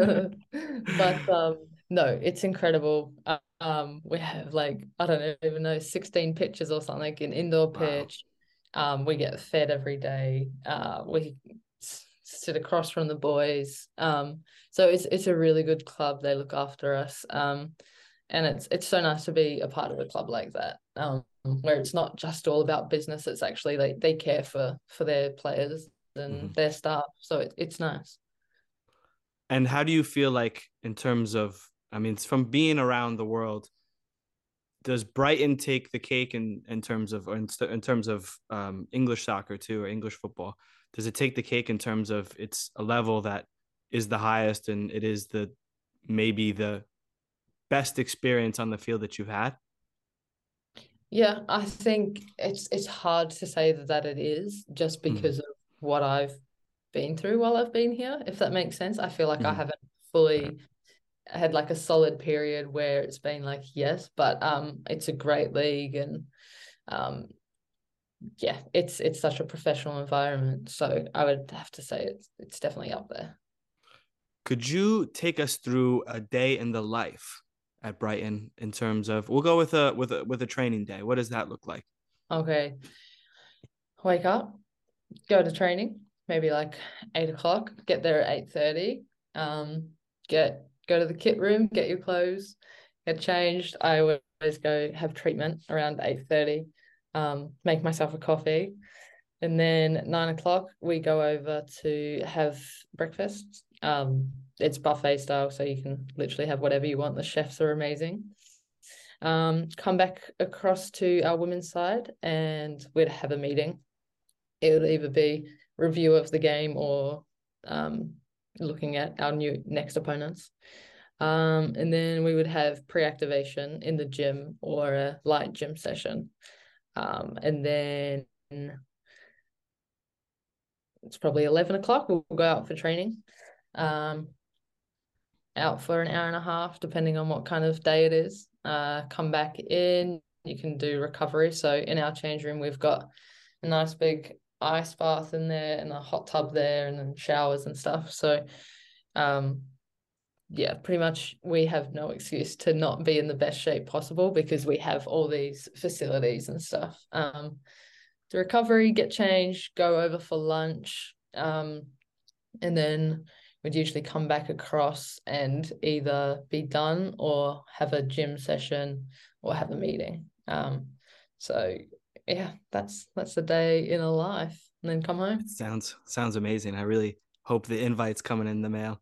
but um, no, it's incredible. Uh, Um, we have like I don't even know sixteen pitches or something, an indoor Wow. pitch. Um, we get fed every day. Uh, we s- sit across from the boys. Um, so it's it's a really good club. They look after us. Um, and it's it's so nice to be a part of a club like that. Um, where it's not just all about business. It's actually they they care for for their players Mhm. and their staff. So it, it's nice. And how do you feel like in terms of, I mean, it's from being around the world, does Brighton take the cake in in terms of or in, in terms of um, English soccer too or English football? Does it take the cake in terms of it's a level that is the highest and it is the maybe the best experience on the field that you've had? Yeah, I think it's it's hard to say that, that it is just Mm-hmm. because of what I've been through while I've been here, if that makes sense. I feel like I Mm-hmm. haven't fully had like a solid period where it's been like, yes, but um it's a great league, and um yeah, it's it's such a professional environment. So I would have to say it's it's definitely up there. Could you take us through a day in the life at Brighton in terms of we'll go with a with a with a training day. What does that look like? Okay. Wake up, go to training, maybe like eight o'clock, get there at eight thirty. Um, get go to the kit room, get your clothes, get changed. I always go have treatment around eight thirty, um, make myself a coffee. And then at nine o'clock, we go over to have breakfast. Um, it's buffet style, so you can literally have whatever you want. The chefs are amazing. Um, come back across to our women's side and we'd have a meeting. It would either be review of the game or um, looking at our new next opponents. Um, and then we would have pre-activation in the gym or a light gym session. Um, and then it's probably eleven o'clock. We'll go out for training, um, out for an hour and a half, depending on what kind of day it is. Uh, come back in. You can do recovery. So in our change room, we've got a nice big ice bath in there and a hot tub there and then showers and stuff. So um yeah, pretty much we have no excuse to not be in the best shape possible because we have all these facilities and stuff. Um the recovery, get changed, go over for lunch, um, and then we'd usually come back across and either be done or have a gym session or have a meeting. Um, so yeah, that's that's the day in a life, and then come home. It sounds sounds amazing. I really hope the invite's coming in the mail.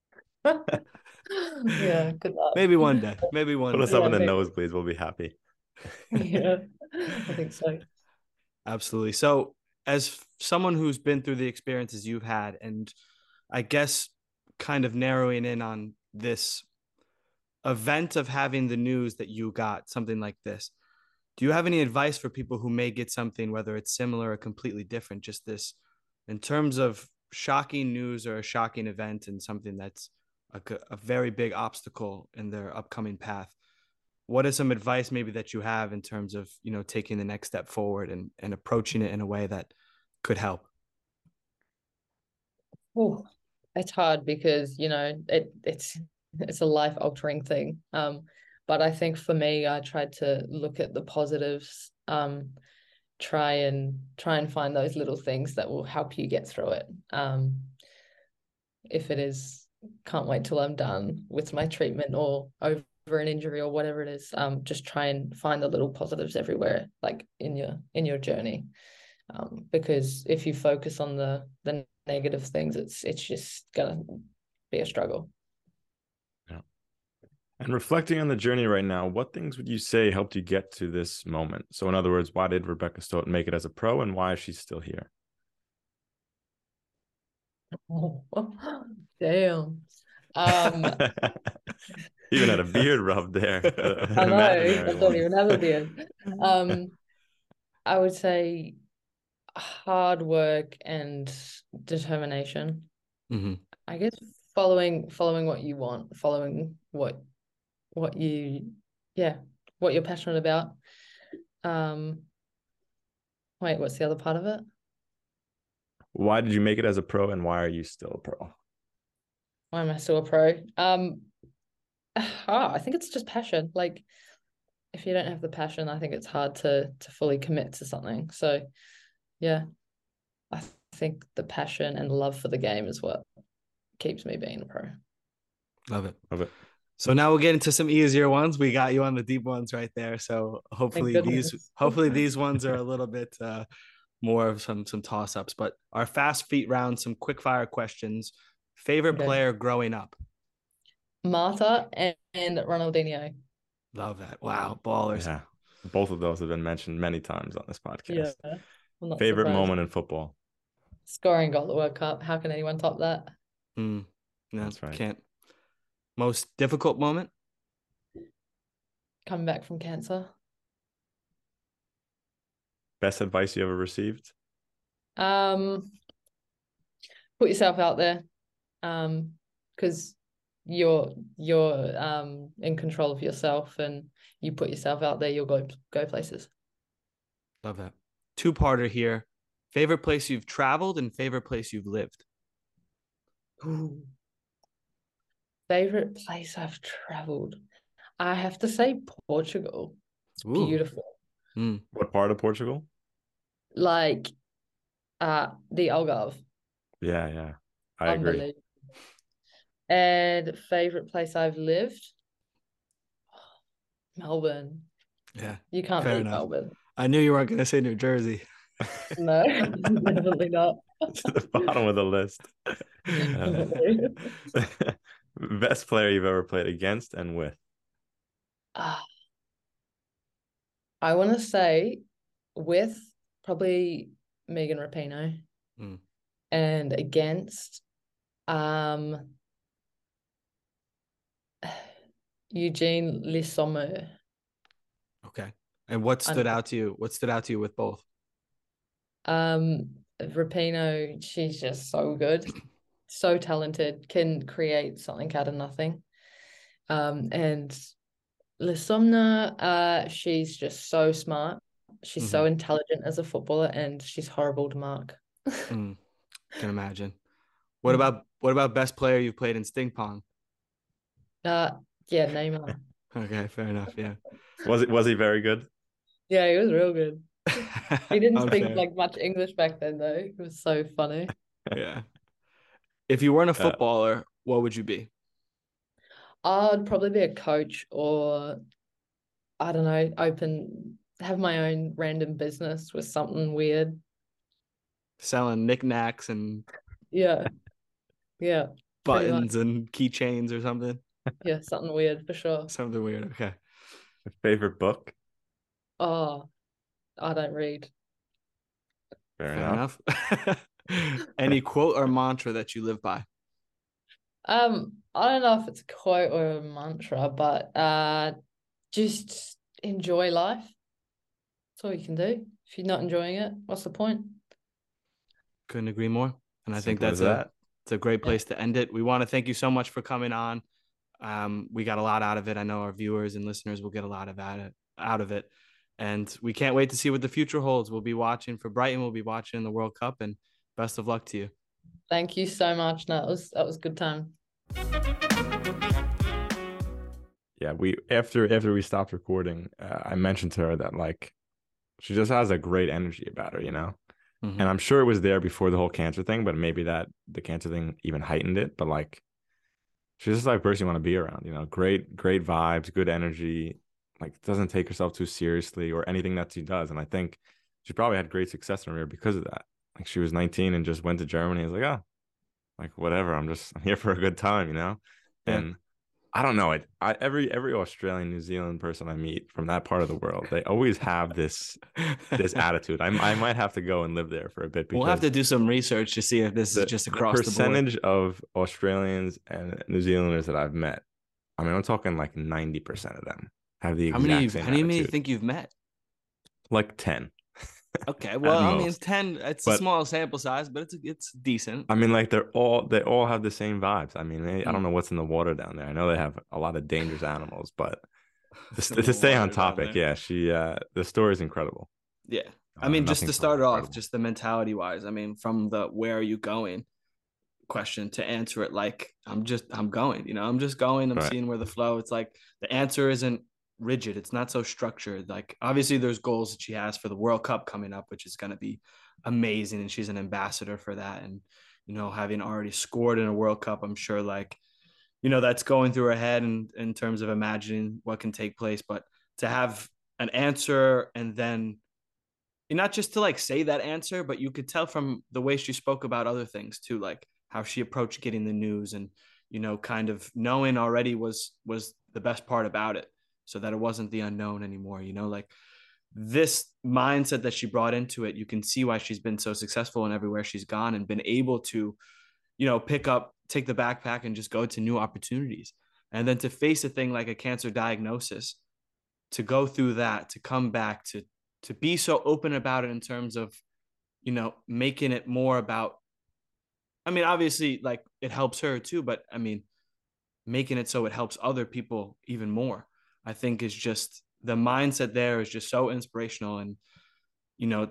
Yeah, good luck. Maybe one day. Maybe one Put us day. up Yeah, in the maybe. nosebleeds. We'll be happy. Yeah, I think so. Absolutely. So, as someone who's been through the experiences you've had, and I guess kind of narrowing in on this event of having the news that you got something like this, do you have any advice for people who may get something, whether it's similar or completely different, just this in terms of shocking news or a shocking event and something that's a, a very big obstacle in their upcoming path? What is some advice maybe that you have in terms of, you know, taking the next step forward and, and approaching it in a way that could help? Oh, it's hard because you know it it's it's a life altering thing. Um, but I think for me, I tried to look at the positives. Um, try and try and find those little things that will help you get through it. Um, if it is, can't wait till I'm done with my treatment or over an injury or whatever it is. Um, just try and find the little positives everywhere, like in your in your journey. Um, because if you focus on the the negative things, it's it's just gonna be a struggle. Yeah. And reflecting on the journey right now, what things would you say helped you get to this moment? So, in other words, why did Rebecca Stoughton make it as a pro, and why is she still here? Oh, damn. Um, Even had a beard rub there, I an know, I imaginary don't one. even have a beard. Um, I would say hard work and determination. Mm-hmm. I guess following following what you want, following what what you yeah, what you're passionate about. Um, wait, what's the other part of it? Why did you make it as a pro, and why are you still a pro? Why am I still a pro? Um, ah, I think it's just passion. Like if you don't have the passion, I think it's hard to to fully commit to something. So yeah, I th- think the passion and love for the game is what keeps me being a pro. Love it. Love it. So now we'll get into some easier ones. We got you on the deep ones right there. So Thank hopefully these goodness. hopefully these ones are a little bit uh, more of some some toss ups. But our fast feet round, some quick fire questions. Favorite Okay. player growing up? Marta and, and Ronaldinho. Love that. Wow, ballers. Yeah. Both of those have been mentioned many times on this Yeah, podcast. I'm not Favorite surprised. moment in football? Scoring goal at the World Cup. How can anyone top that? Mm, no, That's right. can't. Most difficult moment? Coming back from cancer. Best advice you ever received? Um, put yourself out there, um, because you're you're um in control of yourself, and you put yourself out there, you'll go go places. Love that. Two-parter here. Favorite place you've traveled and favorite place you've lived? Ooh. Favorite place I've traveled. I have to say Portugal. It's Ooh. beautiful. Mm. What part of Portugal? Like uh the Algarve. Yeah, yeah. I agree. Unbelievable. And favorite place I've lived? Melbourne. Yeah. You can't Fair beat enough. Melbourne. I knew you weren't going to say New Jersey. No, definitely not. To the bottom of the list. Uh, best player you've ever played against and with? Ah, I want to say with probably Megan Rapinoe Mm. and against um Eugene Le Sommer. Okay. And what stood out to you? What stood out to you with both? Um, Rapinoe, she's just so good, so talented, can create something out of nothing. Um, and Le Sommer, uh, she's just so smart. She's Mhm. so intelligent as a footballer, and she's horrible to mark. Mm. Can imagine. What about what about best player you've played in Sting Pong? Uh, yeah, Neymar. Okay, fair enough. Yeah. Was it was he very good? Yeah, he was real good. He didn't speak Unfair. like much English back then, though. It was so funny. Yeah. If you weren't a Uh, footballer, what would you be? I'd probably be a coach, or I don't know, open, have my own random business with something weird. Selling knickknacks and Yeah, yeah, pretty much. buttons and keychains or something? Yeah, something weird for sure. Something weird. Okay. favorite book? Oh, I don't read. Fair, Fair enough. enough. Any quote or mantra that you live by? Um, I don't know if it's a quote or a mantra, but uh, just enjoy life. That's all you can do. If you're not enjoying it, what's the point? Couldn't agree more. And I think Simple that's as a that. it's a great place to end it. We want to thank you so much for coming on. Um, we got a lot out of it. I know our viewers and listeners will get a lot of it out of it. And we can't wait to see what the future holds. We'll be watching for Brighton. We'll be watching the World Cup, and best of luck to you. Thank you so much. No, it was that was a good time. Yeah, we after after we stopped recording, uh, I mentioned to her that like she just has a great energy about her, you know. Mm-hmm. And I'm sure it was there before the whole cancer thing, but maybe that the cancer thing even heightened it. But like, she's just like a person you want to be around, you know. Great, great vibes, good energy. Like, doesn't take herself too seriously or anything that she does. And I think she probably had great success in her career because of that. Like, she was nineteen and just went to Germany. I was like, oh, like whatever. I'm just I'm here for a good time, you know. Yeah. And I don't know it. I, every every Australian, New Zealand person I meet from that part of the world, they always have this this attitude. I I might have to go and live there for a bit because we'll have to do some research to see if this the, is just the across the, percentage board. of Australians and New Zealanders that I've met. I mean, I'm talking like ninety percent of them have the How exact many? same How many do you attitude. think you've met? Like ten. Okay, well, At I mean, most. ten. It's But- a small sample size, but it's it's decent. I mean, like they're all they all have the same vibes. I mean, they, I Mm. don't know what's in the water down there. I know they have a lot of dangerous animals, but to, Some to stay on water down topic, there. yeah, she uh the story is incredible. Yeah. I Uh, mean, just nothing to short start of off, incredible. just the mentality wise, I mean, from the where are you going question to answer it like I'm just I'm going, you know, I'm just going, I'm Right. seeing where the flow. It's like the answer isn't rigid, it's not so structured. Like obviously there's goals that she has for the World Cup coming up, which is going to be amazing, and she's an ambassador for that. And you know, having already scored in a World Cup, I'm sure like you know that's going through her head in, in terms of imagining what can take place. But to have an answer and then not just to like say that answer, but you could tell from the way she spoke about other things too, like how she approached getting the news, and you know, kind of knowing already was was the best part about it, so that it wasn't the unknown anymore. You know, like this mindset that she brought into it, you can see why she's been so successful in everywhere she's gone and been able to, you know, pick up, take the backpack and just go to new opportunities. And then to face a thing like a cancer diagnosis, to go through that, to come back, to to be so open about it in terms of, you know, making it more about, I mean, obviously, like, it helps her too, but I mean, making it so it helps other people even more, I think is just, the mindset there is just so inspirational. And, you know,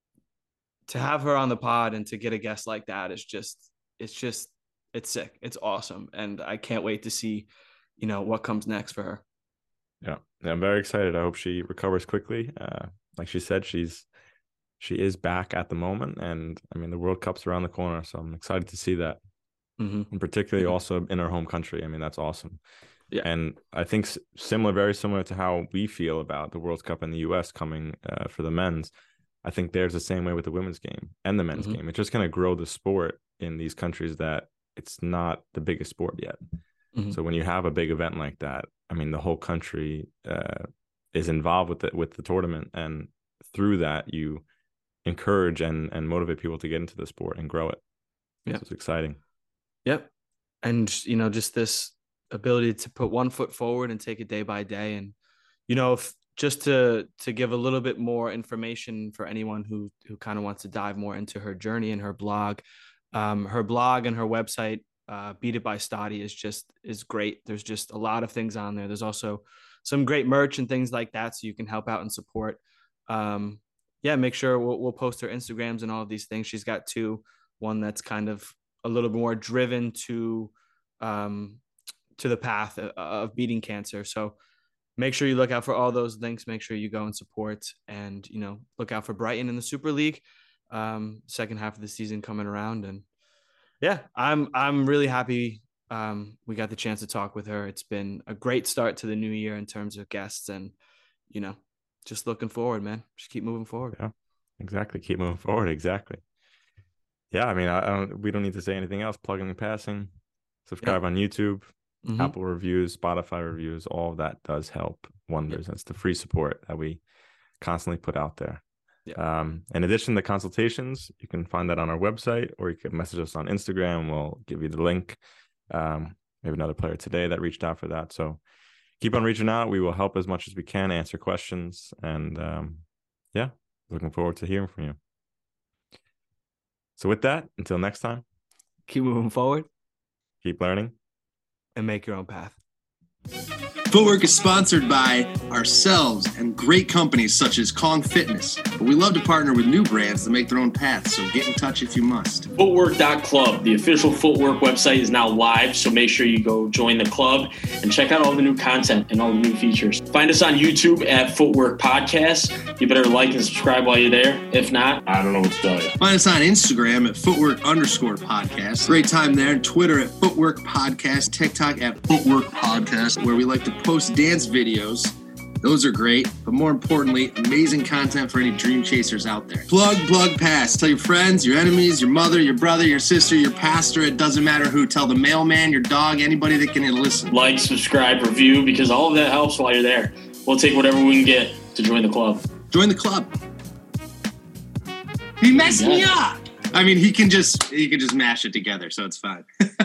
to have her on the pod and to get a guest like that is just, it's just, it's sick. It's awesome. And I can't wait to see, you know, what comes next for her. Yeah, I'm very excited. I hope she recovers quickly. Uh, like she said, she's she is back at the moment, and I mean the World Cup's around the corner, so I'm excited to see that, mm-hmm. and particularly mm-hmm. also in her home country. I mean that's awesome. Yeah, and I think similar, very similar to how we feel about the World Cup in the U S coming uh, for the men's. I think there's the same way with the women's game and the men's mm-hmm. game. It's just going to grow the sport in these countries that it's not the biggest sport yet. Mm-hmm. So when you have a big event like that, I mean, the whole country uh, is involved with it, with the tournament. And through that, you encourage and, and motivate people to get into the sport and grow it. Yeah. So it's exciting. Yep. And, you know, just this ability to put one foot forward and take it day by day. And, you know, if, just to to give a little bit more information for anyone who who kind of wants to dive more into her journey and her blog, um, her blog and her website, uh, Beat It by Stoddy, is just is great. There's just a lot of things on there. There's also some great merch and things like that, so you can help out and support. Um, yeah, make sure we'll, we'll post her Instagrams and all of these things. She's got two, one that's kind of a little more driven to um, to the path of, of beating cancer. So make sure you look out for all those links. Make sure you go and support, and, you know, look out for Brighton in the Super League, um, second half of the season coming around. And yeah, I'm, I'm really happy. Um, we got the chance to talk with her. It's been a great start to the new year in terms of guests, and, you know, just looking forward, man. Just keep moving forward. Yeah, exactly. Keep moving forward. Exactly. Yeah. I mean, I, I don't, we don't need to say anything else. Plugging and passing, subscribe yeah. on YouTube. Mm-hmm. Apple reviews, Spotify reviews, all of that does help wonders. That's the free support that we constantly put out there. Yeah. Um, in addition to consultations, you can find that on our website, or you can message us on Instagram. We'll give you the link. Um, we have another player today that reached out for that. So keep on reaching out. We will help as much as we can, answer questions. And um, yeah, looking forward to hearing from you. So with that, until next time, keep moving forward. Keep learning. And make your own path. Footwork is sponsored by ourselves and great companies such as Kong Fitness. But we love to partner with new brands to make their own paths, so get in touch if you must. Footwork dot club, the official Footwork website, is now live, so make sure you go join the club and check out all the new content and all the new features. Find us on YouTube at Footwork Podcast. You better like and subscribe while you're there. If not, I don't know what to tell you. Find us on Instagram at Footwork underscore podcast. Great time there. Twitter at Footwork Podcast. TikTok at Footwork Podcast, where we like to post dance videos. Those are great, but more importantly, amazing content for any dream chasers out there. Plug, plug, pass. Tell your friends, your enemies, your mother, your brother, your sister, your pastor. It doesn't matter who. Tell the mailman, your dog, anybody that can listen. Like, subscribe, review, because all of that helps while you're there. We'll take whatever we can get to join the club. Join the club. He messed me up. I mean, he can just he can just mash it together, so it's fine.